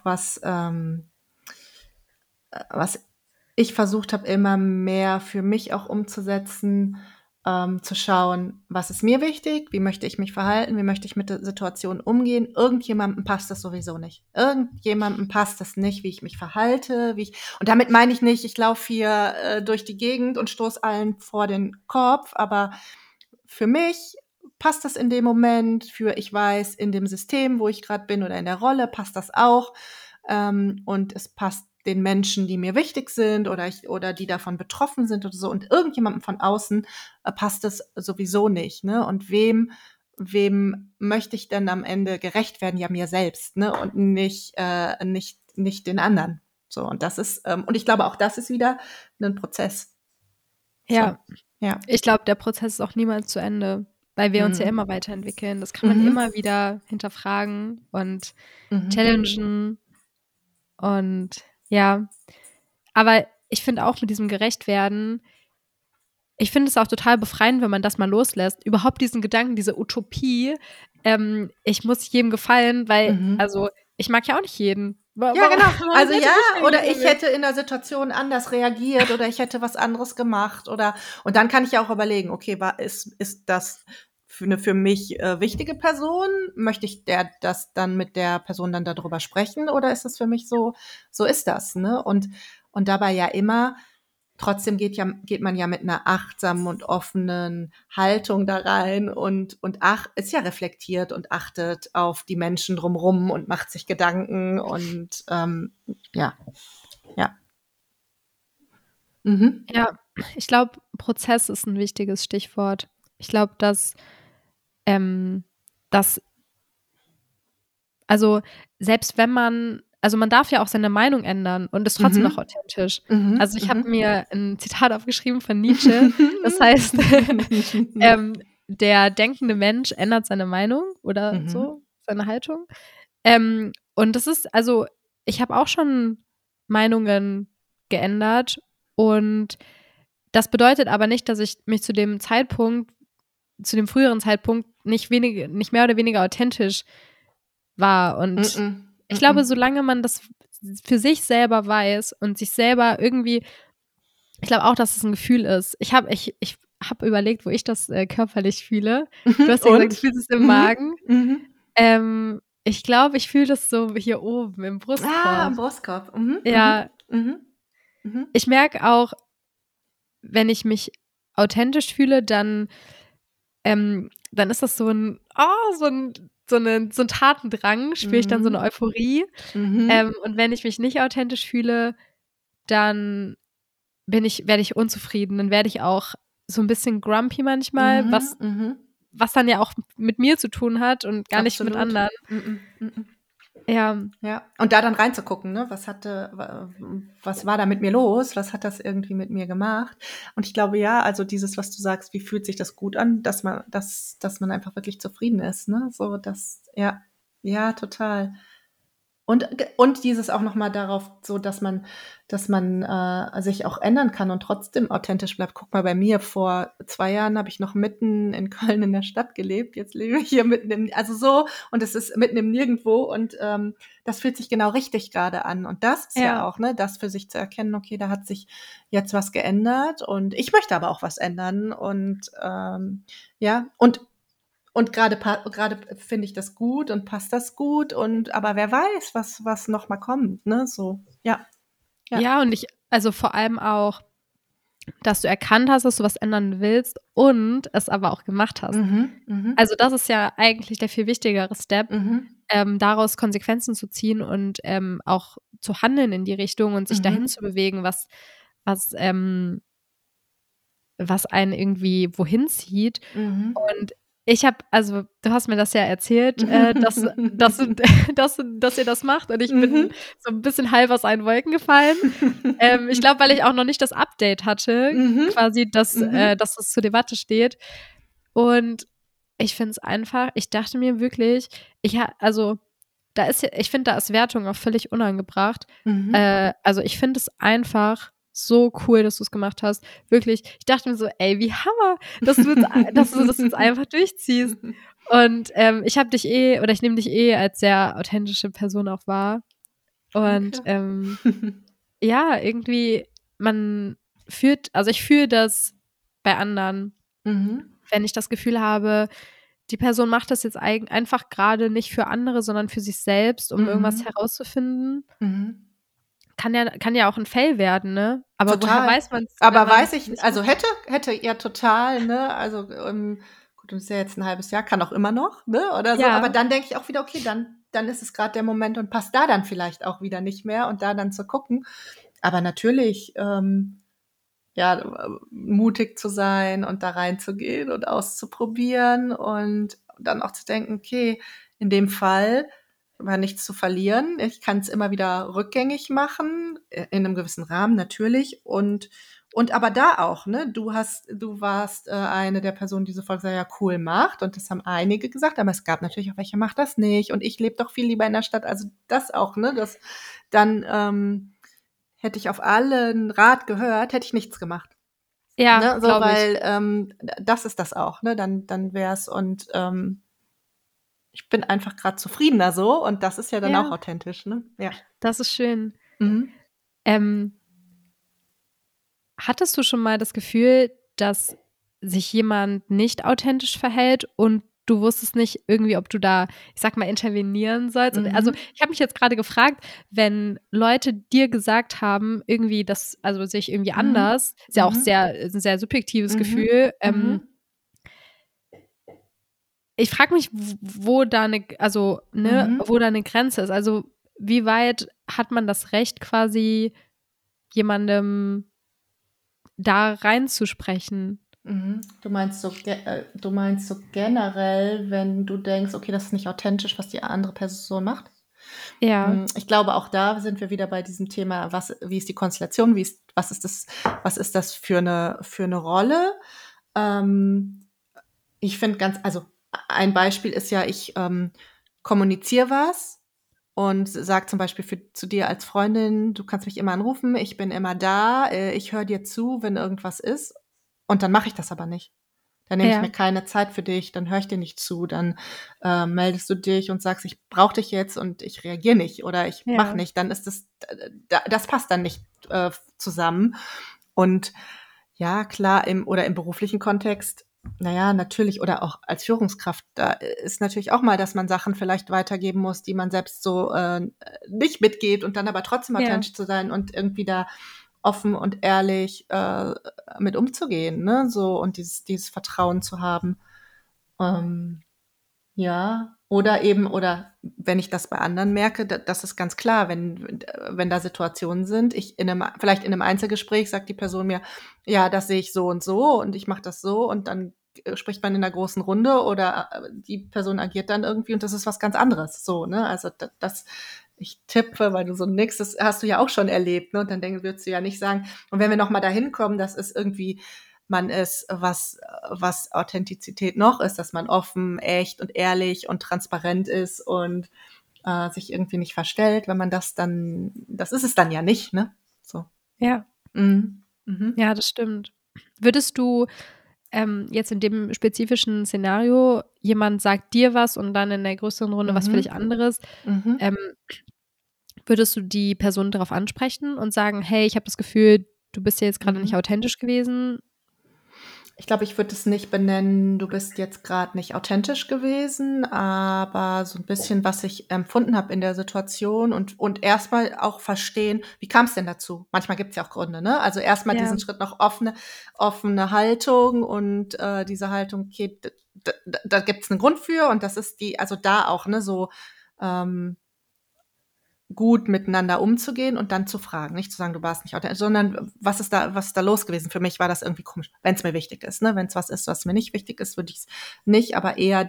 was ich versucht habe, immer mehr für mich auch umzusetzen, zu schauen, was ist mir wichtig, wie möchte ich mich verhalten, wie möchte ich mit der Situation umgehen. Irgendjemandem passt das sowieso nicht. Irgendjemandem passt das nicht, wie ich mich verhalte, und damit meine ich nicht, ich laufe hier durch die Gegend und stoße allen vor den Kopf, aber für mich passt das in dem Moment, ich weiß, in dem System, wo ich gerade bin oder in der Rolle, passt das auch. Und es passt den Menschen, die mir wichtig sind oder die davon betroffen sind oder so. Und irgendjemandem von außen passt es sowieso nicht. Ne? Und wem möchte ich denn am Ende gerecht werden? Ja, mir selbst, ne? Und nicht den anderen. So, und ich glaube, auch das ist wieder ein Prozess. So, Ja, ja. ich glaube, der Prozess ist auch niemals zu Ende, weil wir uns ja Mhm. immer weiterentwickeln. Das kann man Mhm. immer wieder hinterfragen und Mhm. challengen und ja. Aber ich finde auch mit diesem Gerechtwerden, ich finde es auch total befreiend, wenn man das mal loslässt. Überhaupt diesen Gedanken, diese Utopie, ich muss jedem gefallen, weil Mhm. also, ich mag ja auch nicht jeden. Ja, genau. Warum Also seid ja, ihr nicht bei oder mir ich ehrlich? hätte in der Situation anders reagiert oder ich hätte was anderes gemacht oder und dann kann ich ja auch überlegen, okay, ist das für mich, wichtige Person? Möchte ich das dann mit der Person dann darüber sprechen oder ist das für mich so ist das, ne? Und dabei ja immer trotzdem geht man ja mit einer achtsamen und offenen Haltung da rein und ist ja reflektiert und achtet auf die Menschen drumrum und macht sich Gedanken und, ja, ja. Mhm. Ja, ich glaube, Prozess ist 'n wichtiges Stichwort. Ich glaube, ähm dass also, selbst wenn man darf ja auch seine Meinung ändern und ist trotzdem noch Mhm. authentisch. Mhm. Also, ich habe Mhm. mir 'n Zitat aufgeschrieben von Nietzsche, das heißt, „Der denkende Mensch ändert seine Meinung“ oder Mhm. so, seine Haltung. Und das ist also, ich habe auch schon Meinungen geändert und das bedeutet aber nicht, dass ich mich zu dem früheren Zeitpunkt nicht mehr oder weniger authentisch war. Und Mm-mm. ich glaube, Mm-mm. solange man das für sich selber weiß und sich selber irgendwie ich glaube auch, dass es 'n Gefühl ist. Ich habe überlegt, wo ich das, körperlich fühle. Du Mhm. hast ja gesagt, du Und? fühlst es im Mhm. Magen. Mhm. Ich glaube, ich fühle das so hier oben im Ah, Brustkorb. am Brustkorb. Mhm. Ja, Mhm. Mhm. Mhm. ich merke auch, wenn ich mich authentisch fühle, dann ist das so 'n Tatendrang, spüre ich dann so 'ne Mhm. Euphorie. Mhm. Und wenn ich mich nicht authentisch fühle, dann werde ich unzufrieden. Dann werde ich auch so 'n bisschen grumpy manchmal, Mhm. Mhm. was dann ja auch mit mir zu tun hat und gar nicht mit Absolut. anderen. Mhm. Mhm. Ja, Ja, und da dann reinzugucken, ne? Was war da mit mir los? Was hat das irgendwie mit mir gemacht? Und ich glaube, ja, also dieses, was du sagst, wie fühlt sich das gut an, dass man einfach wirklich zufrieden ist, ne? So, das ja, ja, total. Und dieses auch noch mal darauf so, dass man, sich auch ändern kann und trotzdem authentisch bleibt. Guck mal, bei mir vor 2 Jahren habe ich noch mitten in Köln in der Stadt gelebt. Jetzt lebe ich hier mitten im also so und es ist mitten im Nirgendwo und, das fühlt sich genau richtig grade an. Und das ist ja ja, auch, ne, das für sich zu erkennen: „Okay, da hat sich jetzt was geändert und ich möchte aber auch was ändern.“ Und, ja, und grade finde ich das gut und passt das gut und aber wer weiß, was noch mal kommt, ne, so. Ja, ja. ja, und also, vor allem auch, dass du erkannt hast, dass du was ändern willst und es aber auch gemacht hast. Mhm, mhm, Also, das ist ja eigentlich der viel wichtigere Step, mhm, daraus Konsequenzen zu ziehen und, auch zu handeln in die Richtung und sich dahin mhm, zu bewegen, was, ähm was einen irgendwie wohin zieht. mhm. Und ich habe also, du hast mir das ja erzählt, dass ihr das macht und ich bin Mhm. so 'n bisschen halb aus allen Wolken gefallen. Ich glaube, weil ich auch noch nicht das Update hatte, Mhm, quasi, mhm, dass das zur Debatte steht. Und ich finde es einfach ich dachte mir wirklich, also, ich finde, da ist Wertung auch völlig unangebracht. mhm. Also, ich finde es einfach so cool, dass du's gemacht hast. Wirklich, ich dachte mir so: „Ey, wie Hammer, dass du das jetzt einfach durchziehst.“ Und, ich nehme dich als sehr authentische Person auch wahr. Und, Danke. ja, irgendwie ich fühle das bei anderen, Mhm, wenn ich das Gefühl habe, die Person macht das jetzt einfach grade nicht für andere, sondern für sich selbst, um irgendwas mhm, herauszufinden. mhm. Kann ja auch 'n Fail werden, ne? Aber woher Total. weiß man's, wenn Aber man's weiß ich nicht macht? also hätte ja total, ne? Also, gut, das ist ja jetzt 'n halbes Jahr, kann auch immer noch, ne, oder so. Aber Ja, dann denke ich auch wieder: „Okay, dann ist es grad der Moment und passt da dann vielleicht auch wieder nicht mehr“ und da dann zu gucken. Aber natürlich, ja, mutig zu sein und da reinzugehen und auszuprobieren und dann auch zu denken: „Okay, in dem Fall war nichts zu verlieren. Ich kann's immer wieder rückgängig machen, in 'nem gewissen Rahmen natürlich.“ Und aber da auch, ne? Du warst, eine der Personen, die sofort gesagt: „Ja, cool, macht.“ Und das haben einige gesagt, aber es gab natürlich auch welche: „Macht das nicht und ich lebe doch viel lieber in der Stadt.“ Also, das auch, ne? Das dann, hätte ich auf allen Rat gehört, hätte ich nichts gemacht. ja, Ne, so, glaube ich. weil, das ist das auch, ne? Dann wär's und, ich bin einfach gerade zufriedener so und das ist ja dann auch Ja, authentisch, ne? Ja. das ist schön. Mhm. Ähm, hattest du schon mal das Gefühl, dass sich jemand nicht authentisch verhält und du wusstest nicht irgendwie, ob du da, ich sage mal, intervenieren sollst? Und also, Mhm. ich habe mich jetzt gerade gefragt, wenn Leute dir gesagt haben, irgendwie das also, sich irgendwie Mhm. anders, ist ja auch Mhm. sehr 'n sehr subjektives Mhm. Gefühl. Mhm. Ich frage mich, wo da 'ne also, ne, Mhm. wo da 'ne Grenze ist. Also, wie weit hat man das Recht, quasi jemandem da reinzusprechen? Mhm. Du meinst so generell, wenn du denkst: „Okay, das ist nicht authentisch, was die andere Person macht?“ Ja, Ich glaube, auch da sind wir wieder bei diesem Thema, wie ist die Konstellation? Was ist das für 'ne Rolle? Ähm, ich finde ein Beispiel ist ja, ich, kommuniziere was und sage zum Beispiel zu dir als Freundin: „Du kannst mich immer anrufen, ich bin immer da, ich höre dir zu, wenn irgendwas ist.“ Und dann mache ich das aber nicht. Dann nehme ich mir ja, keine Zeit für dich, dann höre ich dir nicht zu, dann, meldest du dich und sagst: „Ich brauche dich jetzt“ und ich reagiere nicht oder ich mache ja, nicht, dann ist das passt dann nicht, zusammen. Und ja, klar, im beruflichen Kontext, na ja, natürlich oder auch als Führungskraft, da ist natürlich auch mal, dass man Sachen vielleicht weitergeben muss, die man selbst so, nicht mitgeht und dann aber trotzdem ja, authentisch zu sein und irgendwie da offen und ehrlich, mit umzugehen, ne, so und dieses Vertrauen zu haben. Ähm, ja, oder wenn ich das bei anderen merke, das ist ganz klar, wenn da Situationen sind, vielleicht in 'nem Einzelgespräch sagt die Person mir: „Ja, das sehe ich so und ich mache das so“ und dann, spricht man in 'ner großen Runde oder, die Person agiert dann irgendwie und das ist was ganz anderes, so, ne? Also, ich tippe, weil du so nickst, das hast du ja auch schon erlebt, ne? Und dann würdest du ja nicht sagen und wenn wir noch mal dahin kommen, dass es irgendwie man ist, was Authentizität noch ist, dass man offen, echt und ehrlich und transparent ist und, sich irgendwie nicht verstellt, wenn man das ist es dann ja nicht, ne? So. ja, Mhm. Mhm. ja, das stimmt. Würdest du, jetzt in dem spezifischen Szenario, jemand sagt dir was und dann in der größeren Runde was völlig Mhm. anderes, Mhm. ähm, würdest du die Person darauf ansprechen und sagen: „Hey, ich habe das Gefühl, du bist ja jetzt grade nicht Mhm. authentisch gewesen?“ Ich glaube, ich würde es nicht benennen, du bist jetzt grad nicht authentisch gewesen, aber so 'n bisschen, was ich empfunden habe in der Situation und erst mal auch verstehen, wie kam's denn dazu? Manchmal gibt's ja auch Gründe, ne? Also, erst mal Ja, diesen Schritt noch offene Haltung und, diese Haltung, okay, da gibt's 'n Grund für und das ist also, da auch, ne, so, ähm gut miteinander umzugehen und dann zu fragen. Nicht zu sagen: „Du warst nicht authentisch“, sondern was ist da los gewesen? Für mich war das irgendwie komisch, wenn's mir wichtig ist, ne? Wenn's was ist, was mir nicht wichtig ist, würde ich's nicht, aber eher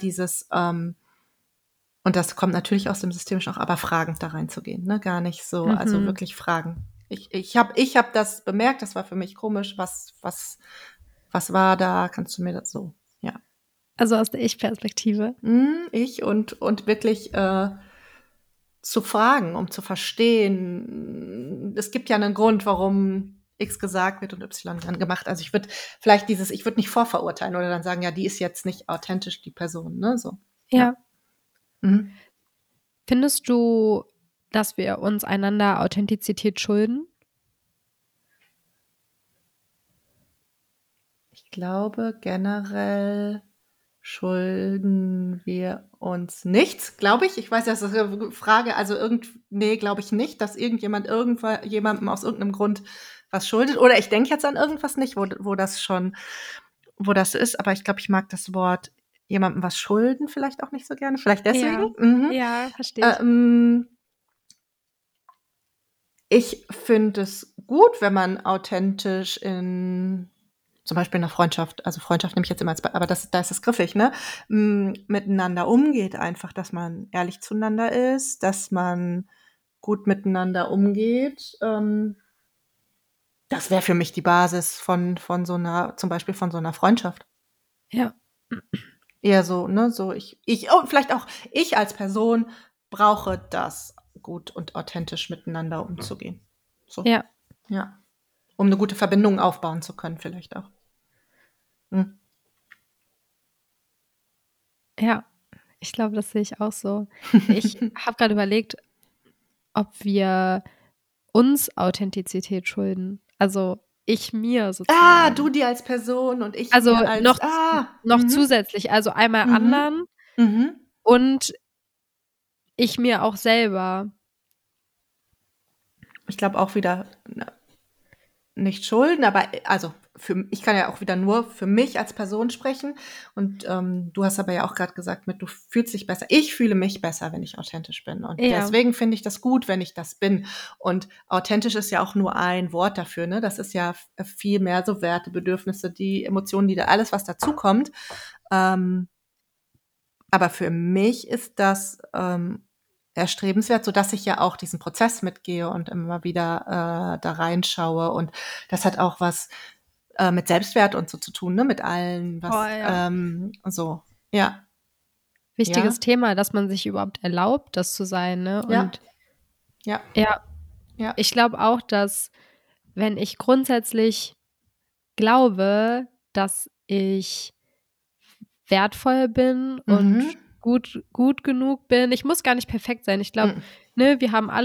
und das kommt natürlich aus dem Systemischen auch, aber fragend da reinzugehen, ne? Gar nicht so also mhm. wirklich fragen. Ich habe das bemerkt, das war für mich komisch. Was war da? Kannst du mir das so ja. Also, aus der Ich-Perspektive. Ich und wirklich, zu fragen, um zu verstehen. Es gibt ja 'nen Grund, warum X gesagt wird und Y dann gemacht. Also, ich würde nicht vorverurteilen oder dann sagen: „Ja, die ist jetzt nicht authentisch, die Person“, ne, so. Ja. Ja. Mhm. Findest du, dass wir uns einander Authentizität schulden? Ich glaube, generell schulden wir uns nichts, glaube ich. Ich weiß, das ist 'ne Frage, also ne, glaube ich nicht, dass irgendjemand jemandem aus irgend 'nem Grund was schuldet. Oder ich denke jetzt an irgendwas nicht, wo das ist, aber ich glaube, ich mag das Wort jemandem was schulden vielleicht auch nicht so gerne. Vielleicht deswegen? Ja, Mhm. ja, verstehe ich. Ähm, ich finde es gut, wenn man authentisch in zum Beispiel in 'ner Freundschaft Freundschaft nehme ich jetzt immer aber da ist es griffig, ne? Miteinander umgeht einfach, dass man ehrlich zueinander ist, dass man gut miteinander umgeht. Das wäre für mich die Basis von so 'ner zum Beispiel von so 'ner Freundschaft. Ja, Eher so, ne, so vielleicht auch ich als Person brauche das, gut und authentisch miteinander umzugehen. So, ja, ja. Um 'ne gute Verbindung aufbauen zu können vielleicht auch. Mhm. ja. Ich glaube, das sehe ich auch so. Ich habe gerade überlegt, ob wir uns Authentizität schulden. Also ich mir Du sozusagen. dir als Person und ich Also mir als noch zusätzlich, also einmal mhm, anderen mhm. und ich mir auch selber. Ich glaube auch wieder, nicht schulden, aber also ich kann ja auch wieder nur für mich als Person sprechen. Und du hast aber ja auch gerade gesagt, du fühlst dich besser. Ich fühle mich besser, wenn ich authentisch bin. Und Ja, deswegen finde ich das gut, wenn ich das bin. Und authentisch ist ja auch nur ein Wort dafür. Ne? Das ist ja viel mehr so Werte, Bedürfnisse, die Emotionen, die da alles, was dazukommt. Ähm, aber für mich ist das erstrebenswert, sodass ich ja auch diesen Prozess mitgehe und immer wieder da reinschaue. Und das hat auch was mit Selbstwert und so zu tun, ne? Mit allen, oh was ja. so. Ja, Wichtiges ja, Thema, dass man sich überhaupt erlaubt, das zu sein, ne? ja, Und ja, ja, ja. ich glaube auch, dass wenn ich grundsätzlich glaube, dass ich wertvoll bin und Mhm. gut genug bin. Ich muss gar nicht perfekt sein. Ich glaube, Mhm. ne,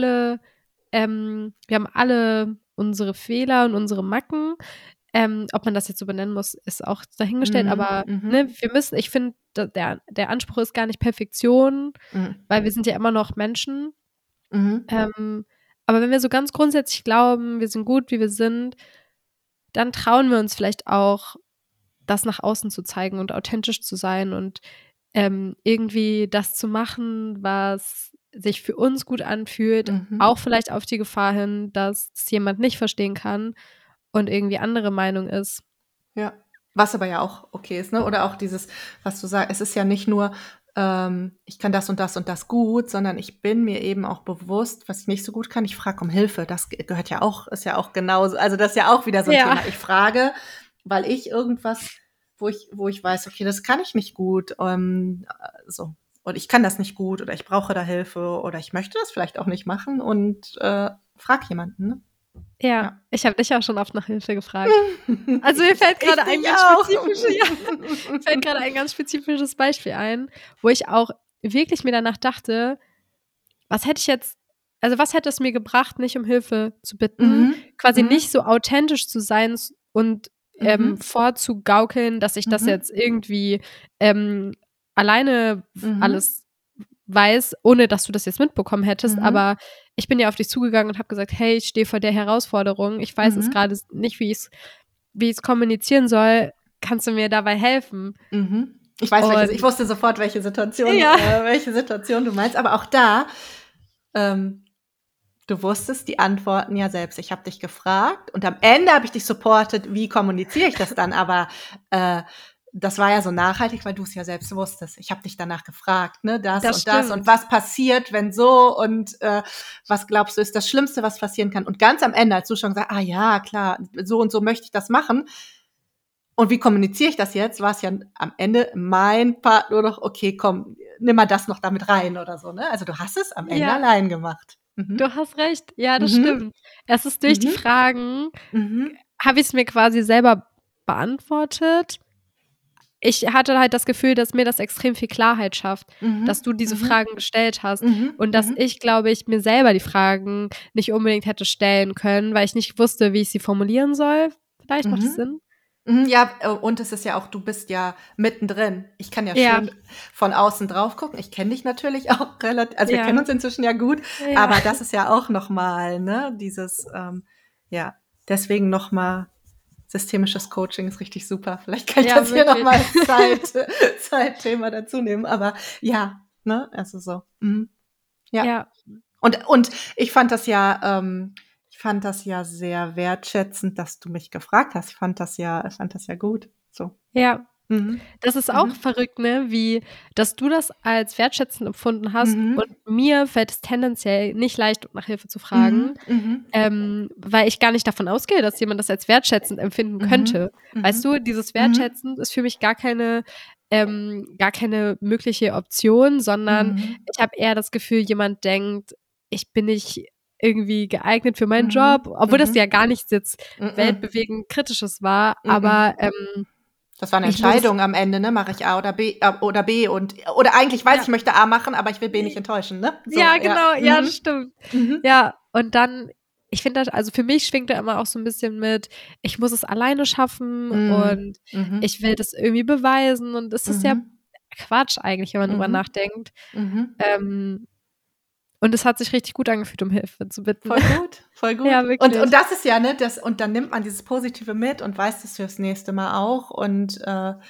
wir haben alle unsere Fehler und unsere Macken. Ob man das jetzt so benennen muss, ist auch dahingestellt. Mhm. Aber Mhm. ne, ich finde, der Anspruch ist gar nicht Perfektion, Mhm. weil wir sind ja immer noch Menschen. Mhm. Ähm, aber wenn wir so ganz grundsätzlich glauben, wir sind gut, wie wir sind, dann trauen wir uns vielleicht auch, das nach außen zu zeigen und authentisch zu sein und irgendwie das zu machen, was sich für uns gut anfühlt, Mhm. auch vielleicht auf die Gefahr hin, dass es jemand nicht verstehen kann und irgendwie andere Meinung ist. Ja. Was aber ja auch okay ist, ne? Oder auch dieses, was du sagst, es ist ja nicht nur, ich kann das und das gut, sondern ich bin mir eben auch bewusst, was ich nicht so gut kann. Ich frage um Hilfe. Das gehört ja auch, ist ja auch genauso. Also das ist ja auch wieder so ein Ja, Thema. Ich frage, weil ich irgendwas, wo ich weiß, okay, das kann ich nicht gut, so. Und ich kann das nicht gut oder ich brauche da Hilfe oder ich möchte das vielleicht auch nicht machen und frag jemanden, ne? ja. Ja. Ich habe dich auch schon oft nach Hilfe gefragt. Also mir fällt Ich gerade dich ein ganz auch. spezifisches, ja, fällt gerade ein ganz spezifisches Beispiel ein, wo ich auch wirklich mir danach dachte, was hätte ich jetzt was hätte es mir gebracht, nicht um Hilfe zu bitten, Mhm. quasi Mhm. nicht so authentisch zu sein und, Mhm. vorzugaukeln, dass ich das Mhm. jetzt irgendwie, alleine Mhm. alles weiß, ohne dass du das jetzt mitbekommen hättest. Mhm. Aber ich bin ja auf dich zugegangen und habe gesagt: „Hey, ich stehe vor der Herausforderung. Ich weiß es Mhm. grade nicht, wie ich's kommunizieren soll. Kannst du mir dabei helfen?“ Mhm. Ich Und wusste sofort, ja, welche Situation du meinst, aber auch da, ähm, du wusstest die Antworten ja selbst. Ich habe dich gefragt und am Ende habe ich dich supportet, wie kommuniziere ich das dann? Aber, äh, das war ja so nachhaltig, weil du's ja selbst wusstest. Ich habe dich danach gefragt, ne, das das und stimmt. was passiert, wenn so und, was glaubst du, ist das Schlimmste, was passieren kann? Und ganz am Ende, als du schon gesagt: „Ah ja, klar, so und so möchte ich das machen.“ Und wie kommuniziere ich das jetzt? War's ja am Ende mein Part nur noch: „Okay, komm, nimm mal das noch damit rein“ oder so, ne? Also, du hast es am Ende Ja. allein gemacht. Mhm. Du hast recht. Ja, das Mhm. stimmt. Es ist durch die Mhm. Fragen Mhm. habe ich's mir quasi selber beantwortet. Ich hatte halt das Gefühl, dass mir das extrem viel Klarheit schafft, dass Mhm. du diese Mhm. Fragen gestellt hast Mhm. und dass Mhm. ich, glaube ich, mir selber die Fragen nicht unbedingt hätte stellen können, weil ich nicht wusste, wie ich sie formulieren soll. Vielleicht macht das Mhm. Sinn? Mhm, ja, und es ist ja auch du bist ja mittendrin. Ich kann ja Ja, schön von außen drauf gucken. Ich kenne dich natürlich auch also, wir kennen ja, uns inzwischen ja gut, ja. aber das ist ja auch noch mal, ne, dieses, ja, deswegen noch mal systemisches Coaching ist richtig super. Vielleicht kann ich Ja, das hier noch wirklich. mal als Zeitthema dazu nehmen, aber ja, ne, also so, ja. Ja, Und ich fand das ja sehr wertschätzend, dass du mich gefragt hast. Ich fand das ja gut, so. ja. Mhm. Das ist auch Mhm. verrückt, ne, wie dass du das als wertschätzend empfunden hast und Mhm. mir fällt es tendenziell nicht leicht, nach Hilfe zu fragen, Mhm. Mhm. weil ich gar nicht davon ausgehe, dass jemand das als wertschätzend empfinden Mhm. könnte. Weißt Mhm. du, dieses Mhm. Wertschätzend ist für mich gar keine mögliche Option, sondern Mhm. ich habe eher das Gefühl, jemand denkt, ich bin nicht irgendwie geeignet für meinen Mhm. Job, obwohl das Mhm. ja gar nichts jetzt Mhm. weltbewegend Kritisches war, Mhm. aber, Das war 'ne Ich muss Entscheidung am Ende, ne? Mache ich A oder B oder eigentlich weiß ich ja. möchte A machen, aber ich will B nicht enttäuschen, ne? So, Ja, ja. genau, ja, das Mhm. stimmt. Mhm. Ja, und dann ich finde das also, für mich schwingt da immer auch so 'n bisschen mit, ich muss es alleine schaffen Mhm. und Mhm. ich will das irgendwie beweisen und das ist ja Mhm. Quatsch eigentlich, wenn man drüber Mhm. nachdenkt. Mhm. Ähm, und es hat sich richtig gut angefühlt, um Hilfe zu bitten. Voll gut, voll Ja, gut. Und wirklich. das ist ja, ne, und dann nimmt man dieses Positive mit und weiß das fürs nächste Mal auch und,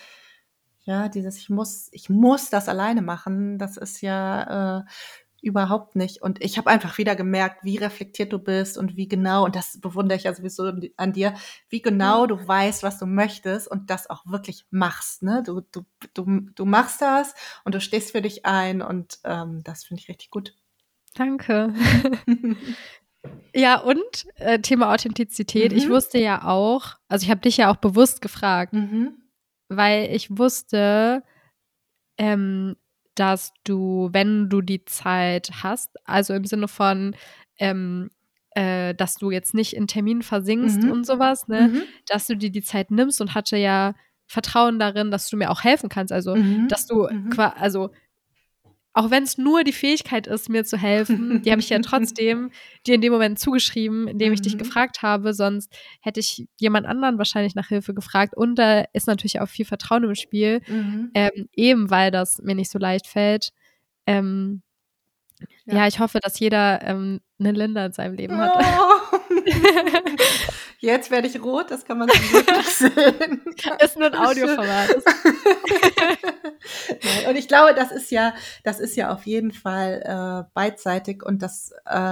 ja, dieses „Ich muss das alleine machen", das ist ja, überhaupt nicht. Und ich habe einfach wieder gemerkt, wie reflektiert du bist und wie genau und das bewundere ich ja sowieso an dir, wie Mhm. genau du weißt, was du möchtest und das auch wirklich machst, ne? Du machst das und du stehst für dich ein und, das finde ich richtig gut. Danke. Mhm. Ja, und, Thema Authentizität. Ich Mhm. wusste ja auch also, ich habe dich ja auch bewusst gefragt, Mhm. weil ich wusste, ähm, dass du, wenn du die Zeit hast, also im Sinne von, ähm, dass du jetzt nicht in Terminen versinkst Mhm. und so was, ne, Mhm. dass du dir die Zeit nimmst und hatte ja Vertrauen darin, dass du mir auch helfen kannst. Also, dass Mhm. du Mhm. also auch wenn's nur die Fähigkeit ist, mir zu helfen, die habe ich ja trotzdem dir in dem Moment zugeschrieben, indem ich dich Mhm. gefragt habe, sonst hätte ich jemand anderen wahrscheinlich nach Hilfe gefragt und da ist natürlich auch viel Vertrauen im Spiel, Mhm. eben weil das mir nicht so leicht fällt. Ähm, ja, Ja. ich hoffe, dass jeder, 'ne Linda in seinem Leben hat. Oh. Jetzt werde ich rot, das kann man zum Glück nicht sehen. Ist nur 'n Schön. Audioformat. Ist Nein, und ich glaube, das ist ja auf jeden Fall, beidseitig und das,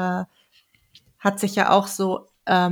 hat sich ja auch so,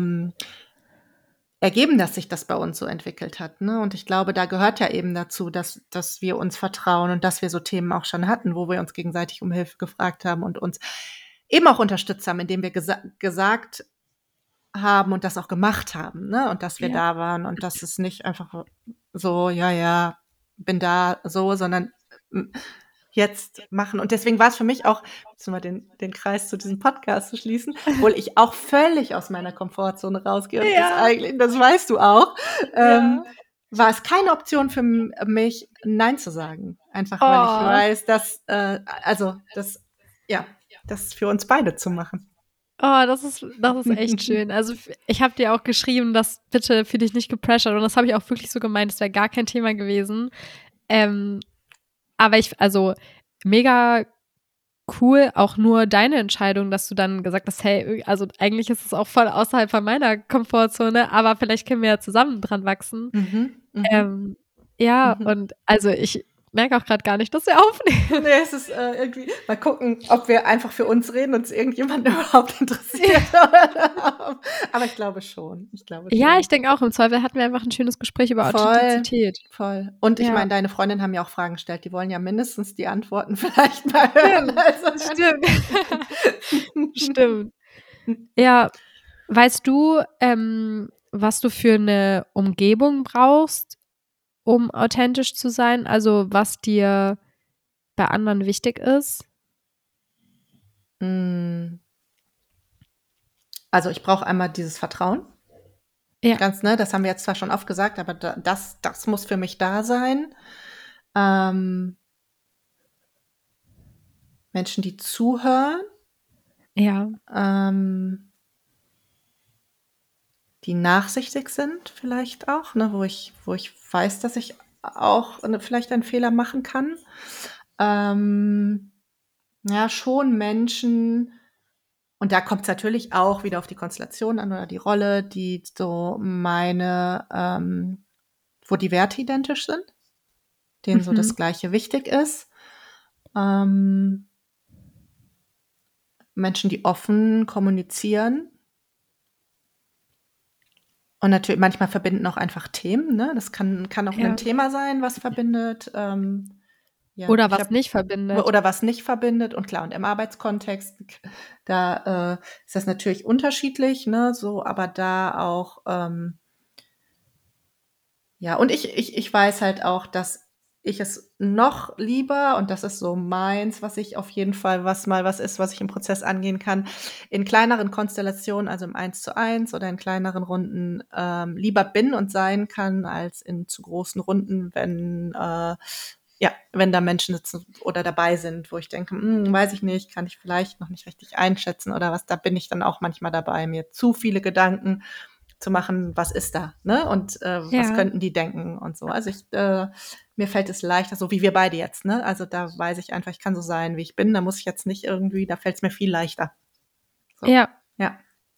ergeben, dass sich das bei uns so entwickelt hat, ne? Und ich glaube, da gehört ja eben dazu, dass wir uns vertrauen und dass wir so Themen auch schon hatten, wo wir uns gegenseitig um Hilfe gefragt haben und uns eben auch unterstützt haben, indem wir gesagt haben und das auch gemacht haben, ne? Und dass wir ja. da waren und dass es nicht einfach so: „Ja, ja, bin da", so, sondern, hm, jetzt machen. Und deswegen war's für mich auch, jetzt mal den Kreis zu diesem Podcast zu schließen, obwohl ich auch völlig aus meiner Komfortzone rausgehe und Ja, das weißt du auch, ja. war es keine Option für mich, nein zu sagen. Einfach, weil ich Oh. weiß, dass, also, ja, das für uns beide zu machen. Oh, das ist echt schön. Also, ich habe dir auch geschrieben, dass bitte fühle dich nicht gepressured und das habe ich auch wirklich so gemeint, das wäre gar kein Thema gewesen. Ähm, aber also, mega cool, auch nur deine Entscheidung, dass du dann gesagt hast: „Hey, also, eigentlich ist es auch voll außerhalb von meiner Komfortzone, aber vielleicht können wir ja zusammen dran wachsen." Mhm, mhm, Ähm, ja, mhm. und also, ich merke auch grad gar nicht, dass wir aufnehmen. Ne, es ist, irgendwie mal gucken, ob wir einfach für uns reden und es irgendjemanden überhaupt interessiert. Aber ich glaube schon. Ich glaube Ja, ich schon. denke auch, im Zweifel hatten wir einfach 'n schönes Gespräch über Voll, Authentizität. voll. Und ich Ja. meine, deine Freundinnen haben ja auch Fragen gestellt. Die wollen ja mindestens die Antworten vielleicht mal hören. Stimmt, stimmt. Stimmt. Ja, weißt du, was du für 'ne Umgebung brauchst, um authentisch zu sein? Also, was dir bei anderen wichtig ist? Hm, also, ich brauche einmal dieses Vertrauen. Ja, Das haben wir jetzt zwar schon oft gesagt, aber das muss für mich da sein. Ähm, Menschen, die zuhören, ja, ähm, die nachsichtig sind vielleicht auch, ne, wo ich weiß, dass ich auch, vielleicht einen Fehler machen kann. Ähm, ja, schon Menschen und da kommt's natürlich auch wieder auf die Konstellation an oder die Rolle, die so wo die Werte identisch sind, denen so mhm, das Gleiche wichtig ist. Ähm, Menschen, die offen kommunizieren und natürlich manchmal verbinden auch einfach Themen, ne? Das kann auch 'nen ja. Thema sein, was verbindet. Ja, Oder ich was habe nicht verbindet. oder was nicht verbindet und klar, und im Arbeitskontext, da, ist das natürlich unterschiedlich, ne, so, aber da auch, ja, und ich weiß halt auch, dass ich es noch lieber, und das ist so meins, was ich auf jeden Fall, was mal was ist, was ich im Prozess angehen kann, in kleineren Konstellationen, also im 1:1 oder in kleineren Runden, lieber bin und sein kann, als in zu großen Runden, wenn, ja, wenn da Menschen sitzen oder dabei sind, wo ich denke: weiß ich nicht, kann ich vielleicht noch nicht richtig einschätzen oder was. Da bin ich dann auch manchmal dabei, mir zu viele Gedanken zu machen, was ist da, ne? Und was Ja. könnten die denken und so. Also mir fällt es leichter, so wie wir beide jetzt, ne? Also da weiß ich einfach, ich kann so sein, wie ich bin. Da muss ich jetzt nicht irgendwie, da fällt es mir viel leichter. So, Ja. ja.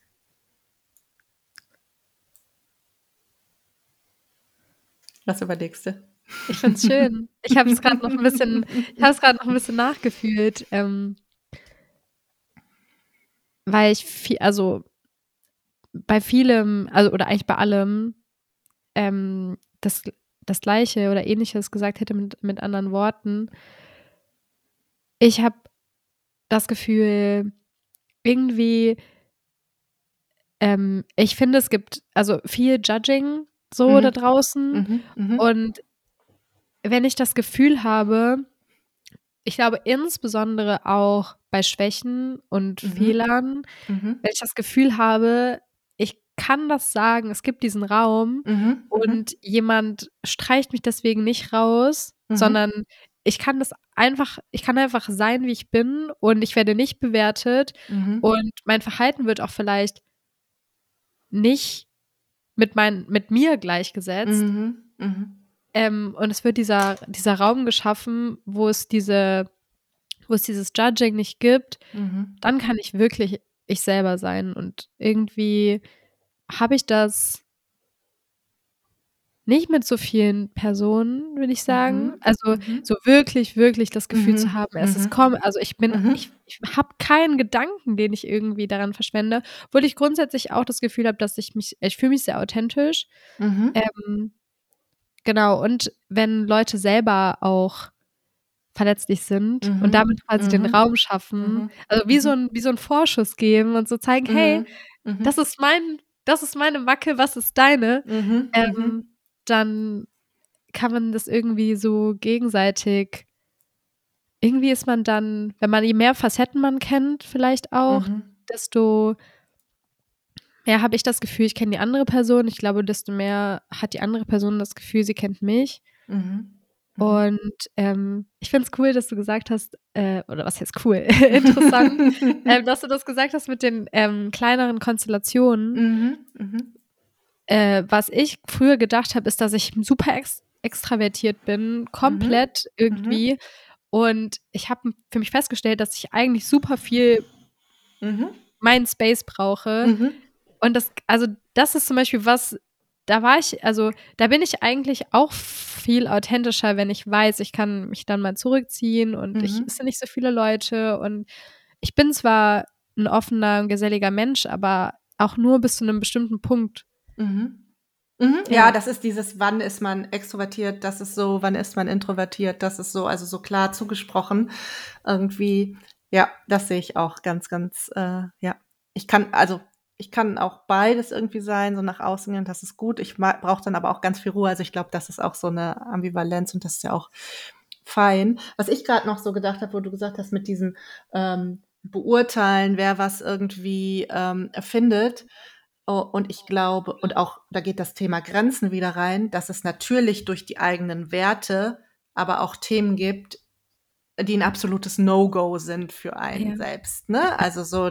Was überlegst du? Ich find's schön. Ich habe es gerade noch ein bisschen nachgefühlt, weil also bei vielem, also oder eigentlich bei allem, das Gleiche oder Ähnliches gesagt hätte mit anderen Worten. Ich habe das Gefühl, irgendwie, ich finde, es gibt also viel Judging so da draußen, und wenn ich das Gefühl habe, ich glaube insbesondere auch bei Schwächen und Fehlern, wenn ich das Gefühl habe, ich kann das sagen, es gibt diesen Raum und jemand streicht mich deswegen nicht raus, sondern ich kann einfach sein, wie ich bin, und ich werde nicht bewertet und mein Verhalten wird auch vielleicht nicht mit mir gleichgesetzt. Und es wird dieser Raum geschaffen, wo es dieses Judging nicht gibt, dann kann ich wirklich ich selber sein. Und irgendwie habe ich das nicht mit so vielen Personen, würde ich sagen. Also, so wirklich, wirklich das Gefühl zu haben, also, ich habe keinen Gedanken, den ich irgendwie daran verschwende, obwohl ich grundsätzlich auch das Gefühl habe, dass ich fühle mich sehr authentisch. Ähm, genau, und wenn Leute selber auch verletzlich sind und damit quasi den Raum schaffen, also wie so 'n Vorschuss geben und so zeigen: „Hey, das ist meine Macke, was ist deine?“ Dann kann man das irgendwie so gegenseitig, irgendwie ist man dann, wenn man je mehr Facetten man kennt vielleicht auch, desto mehr habe ich das Gefühl, ich kenne die andere Person. Ich glaube, desto mehr hat die andere Person das Gefühl, sie kennt mich. Und, ich finde es cool, dass du gesagt hast, oder was heißt cool, interessant, dass du das gesagt hast mit den, kleineren Konstellationen. Was ich früher gedacht habe, ist, dass ich super extravertiert bin, komplett irgendwie. Und ich habe für mich festgestellt, dass ich eigentlich super viel meinen Space brauche. Und das ist zum Beispiel was, da bin ich eigentlich auch viel authentischer, wenn ich weiß, ich kann mich dann mal zurückziehen und es sind nicht so viele Leute, und ich bin zwar 'n offener und geselliger Mensch, aber auch nur bis zu 'nem bestimmten Punkt. Ja, Ja. das ist dieses, wann ist man extrovertiert, das ist so, wann ist man introvertiert, das ist so, also so klar zugesprochen irgendwie. Ja, das sehe ich auch ganz, ganz, ja. Ich kann auch beides irgendwie sein, so nach außen hin, das ist gut. Ich brauche dann aber auch ganz viel Ruhe. Also ich glaube, das ist auch so eine Ambivalenz und das ist ja auch fein. Was ich gerade noch so gedacht habe, wo du gesagt hast, mit diesem Beurteilen, wer was irgendwie erfindet. Und ich glaube, und auch da geht das Thema Grenzen wieder rein, dass es natürlich durch die eigenen Werte aber auch Themen gibt, die ein absolutes No-Go sind für einen Ja. selbst, ne? Also so,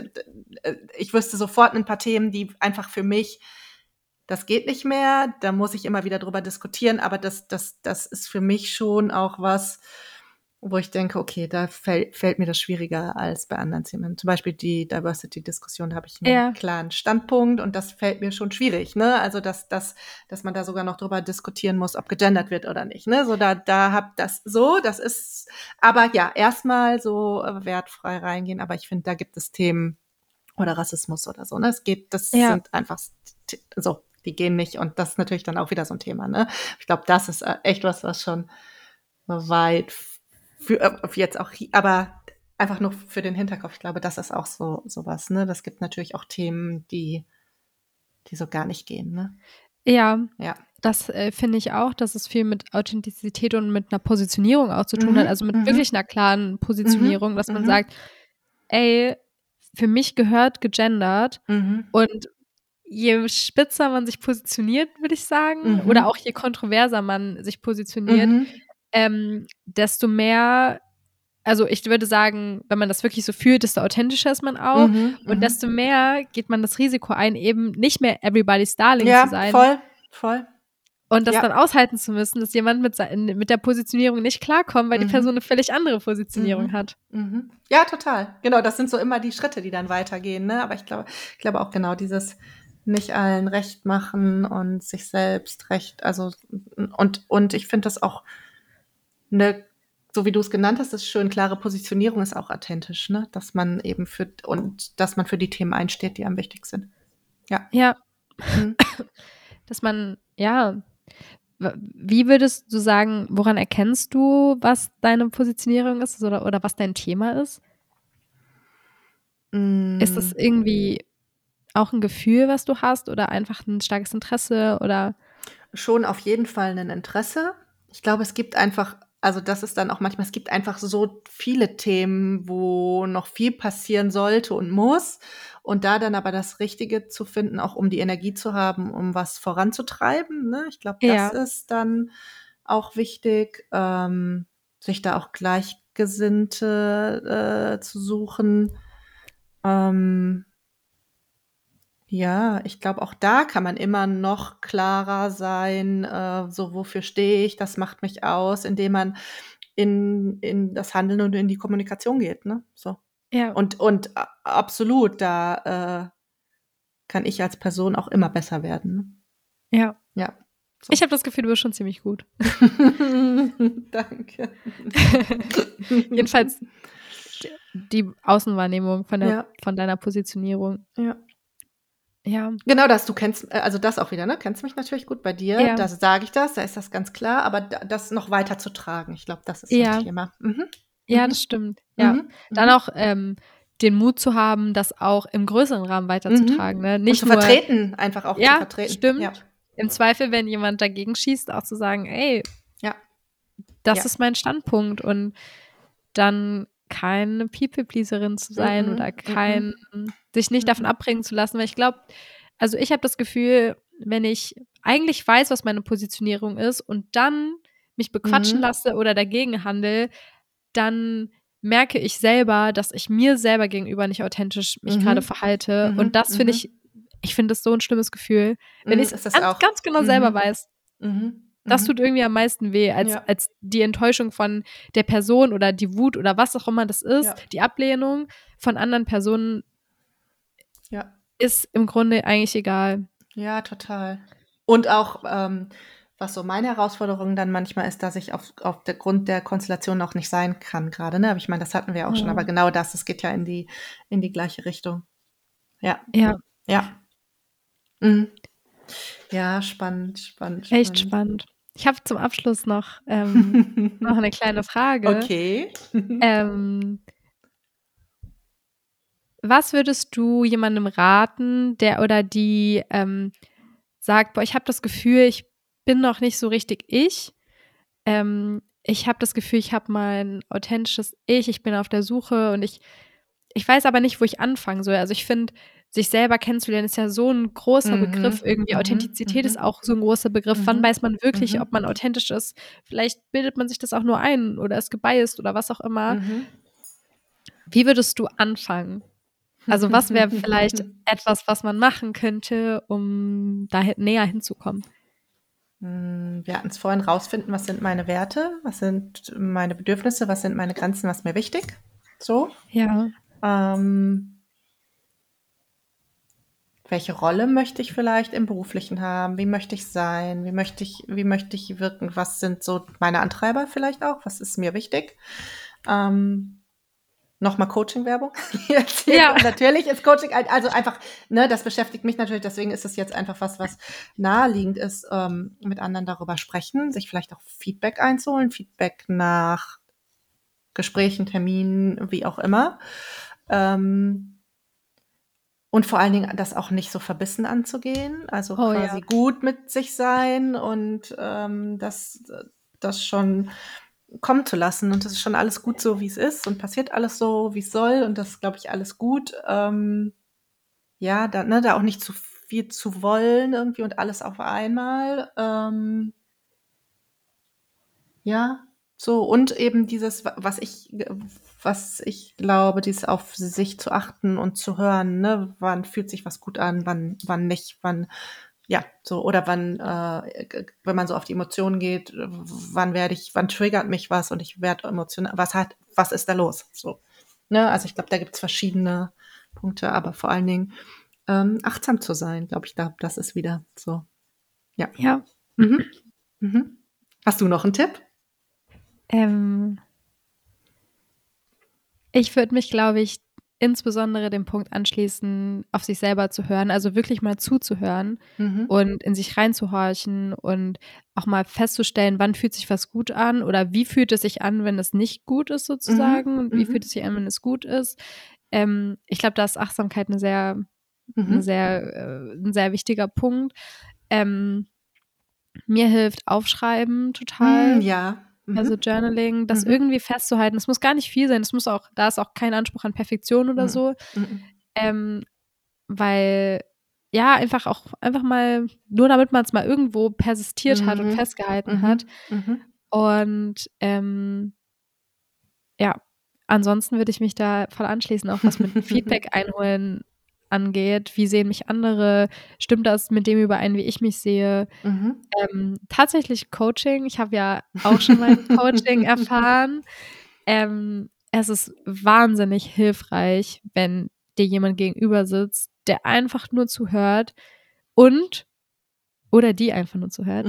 ich wüsste sofort ein paar Themen, die einfach für mich, das geht nicht mehr, da muss ich immer wieder drüber diskutieren, aber das ist für mich schon auch was, wo ich denke: „Okay, da fällt mir das schwieriger als bei anderen Themen.“ Zum Beispiel die Diversity-Diskussion, da habe ich 'n Ja. klaren Standpunkt und das fällt mir schon schwierig, ne? Also, dass man da sogar noch drüber diskutieren muss, ob gegendert wird oder nicht, ne? So, das ist, aber ja, erst mal so, wertfrei reingehen, aber ich finde, da gibt es Themen oder Rassismus oder so, ne? Das Ja. sind einfach so, die gehen nicht, und das ist natürlich dann auch wieder so 'n Thema, ne? Ich glaube, das ist, echt was schon weit für jetzt auch aber einfach nur für den Hinterkopf. Ich glaube, das ist auch so was, ne? Das gibt natürlich auch Themen, die so gar nicht gehen, ne? Ja. Ja. Das finde ich auch, dass es viel mit Authentizität und mit einer Positionierung auch zu tun hat. Also mit wirklich einer klaren Positionierung, dass man sagt, ey, für mich gehört gegendert. Und je spitzer man sich positioniert, würde ich sagen, oder auch je kontroverser man sich positioniert, desto mehr, also ich würde sagen, wenn man das wirklich so fühlt, desto authentischer ist man auch und desto mehr geht man das Risiko ein, eben nicht mehr everybody's darling zu sein. Ja, voll. Und das dann aushalten zu müssen, dass jemand mit der Positionierung nicht klarkommt, weil die Person eine völlig andere Positionierung hat. Ja, total. Genau, das sind so immer die Schritte, die dann weitergehen, ne? Aber ich glaube auch genau dieses nicht allen recht machen und sich selbst recht, also und ich finde das auch so wie du es genannt hast, ist schön, klare Positionierung ist auch authentisch, ne? Dass man eben dass man für die Themen einsteht, die einem wichtig sind. Ja. Ja. Dass man, ja, wie würdest du sagen, woran erkennst du, was deine Positionierung ist oder was dein Thema ist? Ist das irgendwie auch ein Gefühl, was du hast oder einfach ein starkes Interesse oder? Schon auf jeden Fall ein Interesse. Ich glaube, es gibt einfach, also das ist dann auch manchmal, es gibt einfach so viele Themen, wo noch viel passieren sollte und muss. Und da dann aber das Richtige zu finden, auch um die Energie zu haben, um was voranzutreiben, ne? Ich glaube, das ist dann auch wichtig, sich da auch Gleichgesinnte zu suchen. Ja, ich glaube, auch da kann man immer noch klarer sein, so wofür stehe ich, das macht mich aus, indem man in das Handeln und in die Kommunikation geht, ne? So. Ja. Und absolut, da kann ich als Person auch immer besser werden, ne? Ja. Ja. So. Ich habe das Gefühl, du bist schon ziemlich gut. Danke. Jedenfalls die Außenwahrnehmung von deiner Positionierung. Ja. Ja. Genau das, du kennst, also das auch wieder, ne? Kennst mich natürlich gut bei dir, Ja. da sage ich das, da ist das ganz klar, aber das noch weiter zu tragen, ich glaube, das ist so ein Thema. Ja, das stimmt. Ja. Dann auch den Mut zu haben, das auch im größeren Rahmen weiterzutragen. Ne? Nicht und zu vertreten, einfach auch zu ja, vertreten. Stimmt. Ja. Im Zweifel, wenn jemand dagegen schießt, auch zu sagen, ey, das ist mein Standpunkt und dann keine People-Pleaserin zu sein oder sich nicht davon abbringen zu lassen, weil ich glaube, also ich habe das Gefühl, wenn ich eigentlich weiß, was meine Positionierung ist und dann mich bequatschen lasse oder dagegen handle, dann merke ich selber, dass ich mir selber gegenüber nicht authentisch mich gerade verhalte und das finde ich finde das so ein schlimmes Gefühl, wenn ich es ganz genau selber weiß. Das tut irgendwie am meisten weh, als die Enttäuschung von der Person oder die Wut oder was auch immer das ist. Die Ablehnung von anderen Personen ist im Grunde eigentlich egal. Ja, total. Und auch, was so meine Herausforderung dann manchmal ist, dass ich auf der Grund der Konstellation auch nicht sein kann gerade, ne? Aber ich meine, das hatten wir auch schon, aber genau das, es geht ja in die gleiche Richtung. Ja. Ja. Ja. Ja, spannend. Echt spannend. Ich habe zum Abschluss noch eine kleine Frage. Okay. Was würdest du jemandem raten, der oder die sagt, boah, ich habe das Gefühl, ich bin noch nicht so richtig ich. Ich habe das Gefühl, ich habe mein authentisches Ich bin auf der Suche und ich weiß aber nicht, wo ich anfangen soll. Also ich finde, sich selber kennenzulernen ist ja so ein großer Begriff irgendwie. Authentizität ist auch so ein großer Begriff. Wann weiß man wirklich, ob man authentisch ist? Vielleicht bildet man sich das auch nur ein oder ist gebiased oder was auch immer. Wie würdest du anfangen? Also was wäre vielleicht etwas, was man machen könnte, um da näher hinzukommen? Wir hatten es vorhin rausfinden, was sind meine Werte, was sind meine Bedürfnisse, was sind meine Grenzen, was ist mir wichtig. So. Ja. Welche Rolle möchte ich vielleicht im Beruflichen haben? Wie möchte ich sein? Wie möchte ich wirken? Was sind so meine Antreiber vielleicht auch? Was ist mir wichtig? Nochmal Coaching-Werbung. Natürlich ist Coaching, also einfach, ne, das beschäftigt mich natürlich, deswegen ist es jetzt einfach was naheliegend ist, mit anderen darüber sprechen, sich vielleicht auch Feedback einzuholen, Feedback nach Gesprächen, Terminen, wie auch immer. Und vor allen Dingen das auch nicht so verbissen anzugehen, also Oh ja. quasi gut mit sich sein und das schon kommen zu lassen. Und das ist schon alles gut so, wie es ist und passiert alles so, wie es soll. Und das ist, glaube ich, alles gut. Ja, da auch nicht zu viel zu wollen irgendwie und alles auf einmal. Ja, so und eben dieses, was ich glaube, dieses auf sich zu achten und zu hören, ne? Wann fühlt sich was gut an, wann nicht, ja, so oder wenn man so auf die Emotionen geht, wann triggert mich was und ich werde emotional, was ist da los? So, ne? Also ich glaube, da gibt's verschiedene Punkte, aber vor allen Dingen achtsam zu sein, glaube ich, das ist wieder so. Ja. Ja. Mhm. Mhm. Hast du noch einen Tipp? Ich würde mich, glaube ich, insbesondere dem Punkt anschließen, auf sich selber zu hören, also wirklich mal zuzuhören Mhm. und in sich reinzuhorchen und auch mal festzustellen, wann fühlt sich was gut an oder wie fühlt es sich an, wenn es nicht gut ist sozusagen und wie fühlt es sich an, wenn es gut ist. Ich glaube, da ist Achtsamkeit ein sehr wichtiger Punkt. Mir hilft Aufschreiben total. Ja. Also Journaling, das irgendwie festzuhalten. Es muss gar nicht viel sein. Da ist auch kein Anspruch an Perfektion oder so. Weil, ja, einfach mal, nur damit man es mal irgendwo persistiert hat und festgehalten hat. Und ja, ansonsten würde ich mich da voll anschließen, auch was mit Feedback einholen angeht. Wie sehen mich andere? Stimmt das mit dem überein, wie ich mich sehe? Tatsächlich Coaching. Ich habe ja auch schon mal Coaching erfahren. Es ist wahnsinnig hilfreich, wenn dir jemand gegenüber sitzt, der einfach nur zuhört oder die einfach nur zuhört.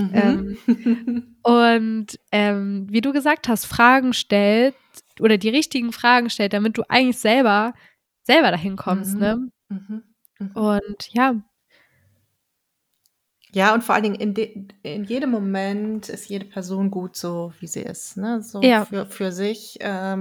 Wie du gesagt hast, Fragen stellt oder die richtigen Fragen stellt, damit du eigentlich selber dahin kommst, ne? Und ja. Ja, und vor allen Dingen in jedem Moment ist jede Person gut so, wie sie ist, ne? So Ja. für sich, ja.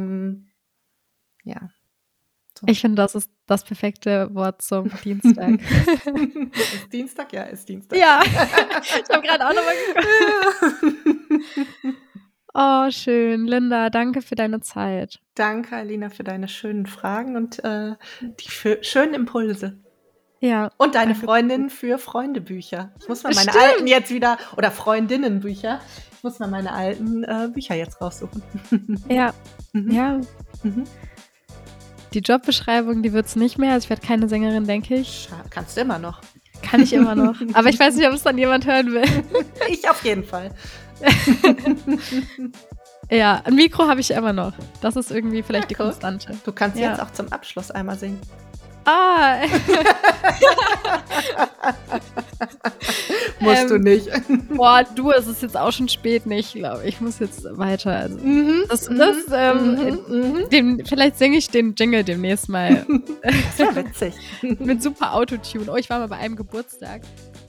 So. Ich finde, das ist das perfekte Wort zum Dienstag. Ist Dienstag? Ja, ist Dienstag. Ja, ich habe gerade auch noch mal geguckt. Oh, schön. Linda, danke für deine Zeit. Danke, Alina, für deine schönen Fragen und die schönen Impulse. Ja. Und deine Freundin für Freundebücher. Ich muss mal meine alten jetzt wieder, oder Freundinnenbücher. Ich muss mal meine alten Bücher jetzt raussuchen. Ja. Ja. Die Jobbeschreibung, die wird's nicht mehr. Also ich werde keine Sängerin, denke ich. Kannst du immer noch. Kann ich immer noch. Aber ich weiß nicht, ob es dann jemand hören will. Ich auf jeden Fall. Ja, ein Mikro habe ich immer noch. Das ist irgendwie vielleicht die Konstante. Du kannst jetzt auch zum Abschluss einmal singen. Ah. Musst du nicht. Boah, es ist jetzt auch schon spät, ne? Ich glaube, ich muss jetzt weiter. Also, vielleicht singe ich den Jingle demnächst mal. Das wäre witzig. Mit super Autotune. Oh, ich war mal bei einem Geburtstag.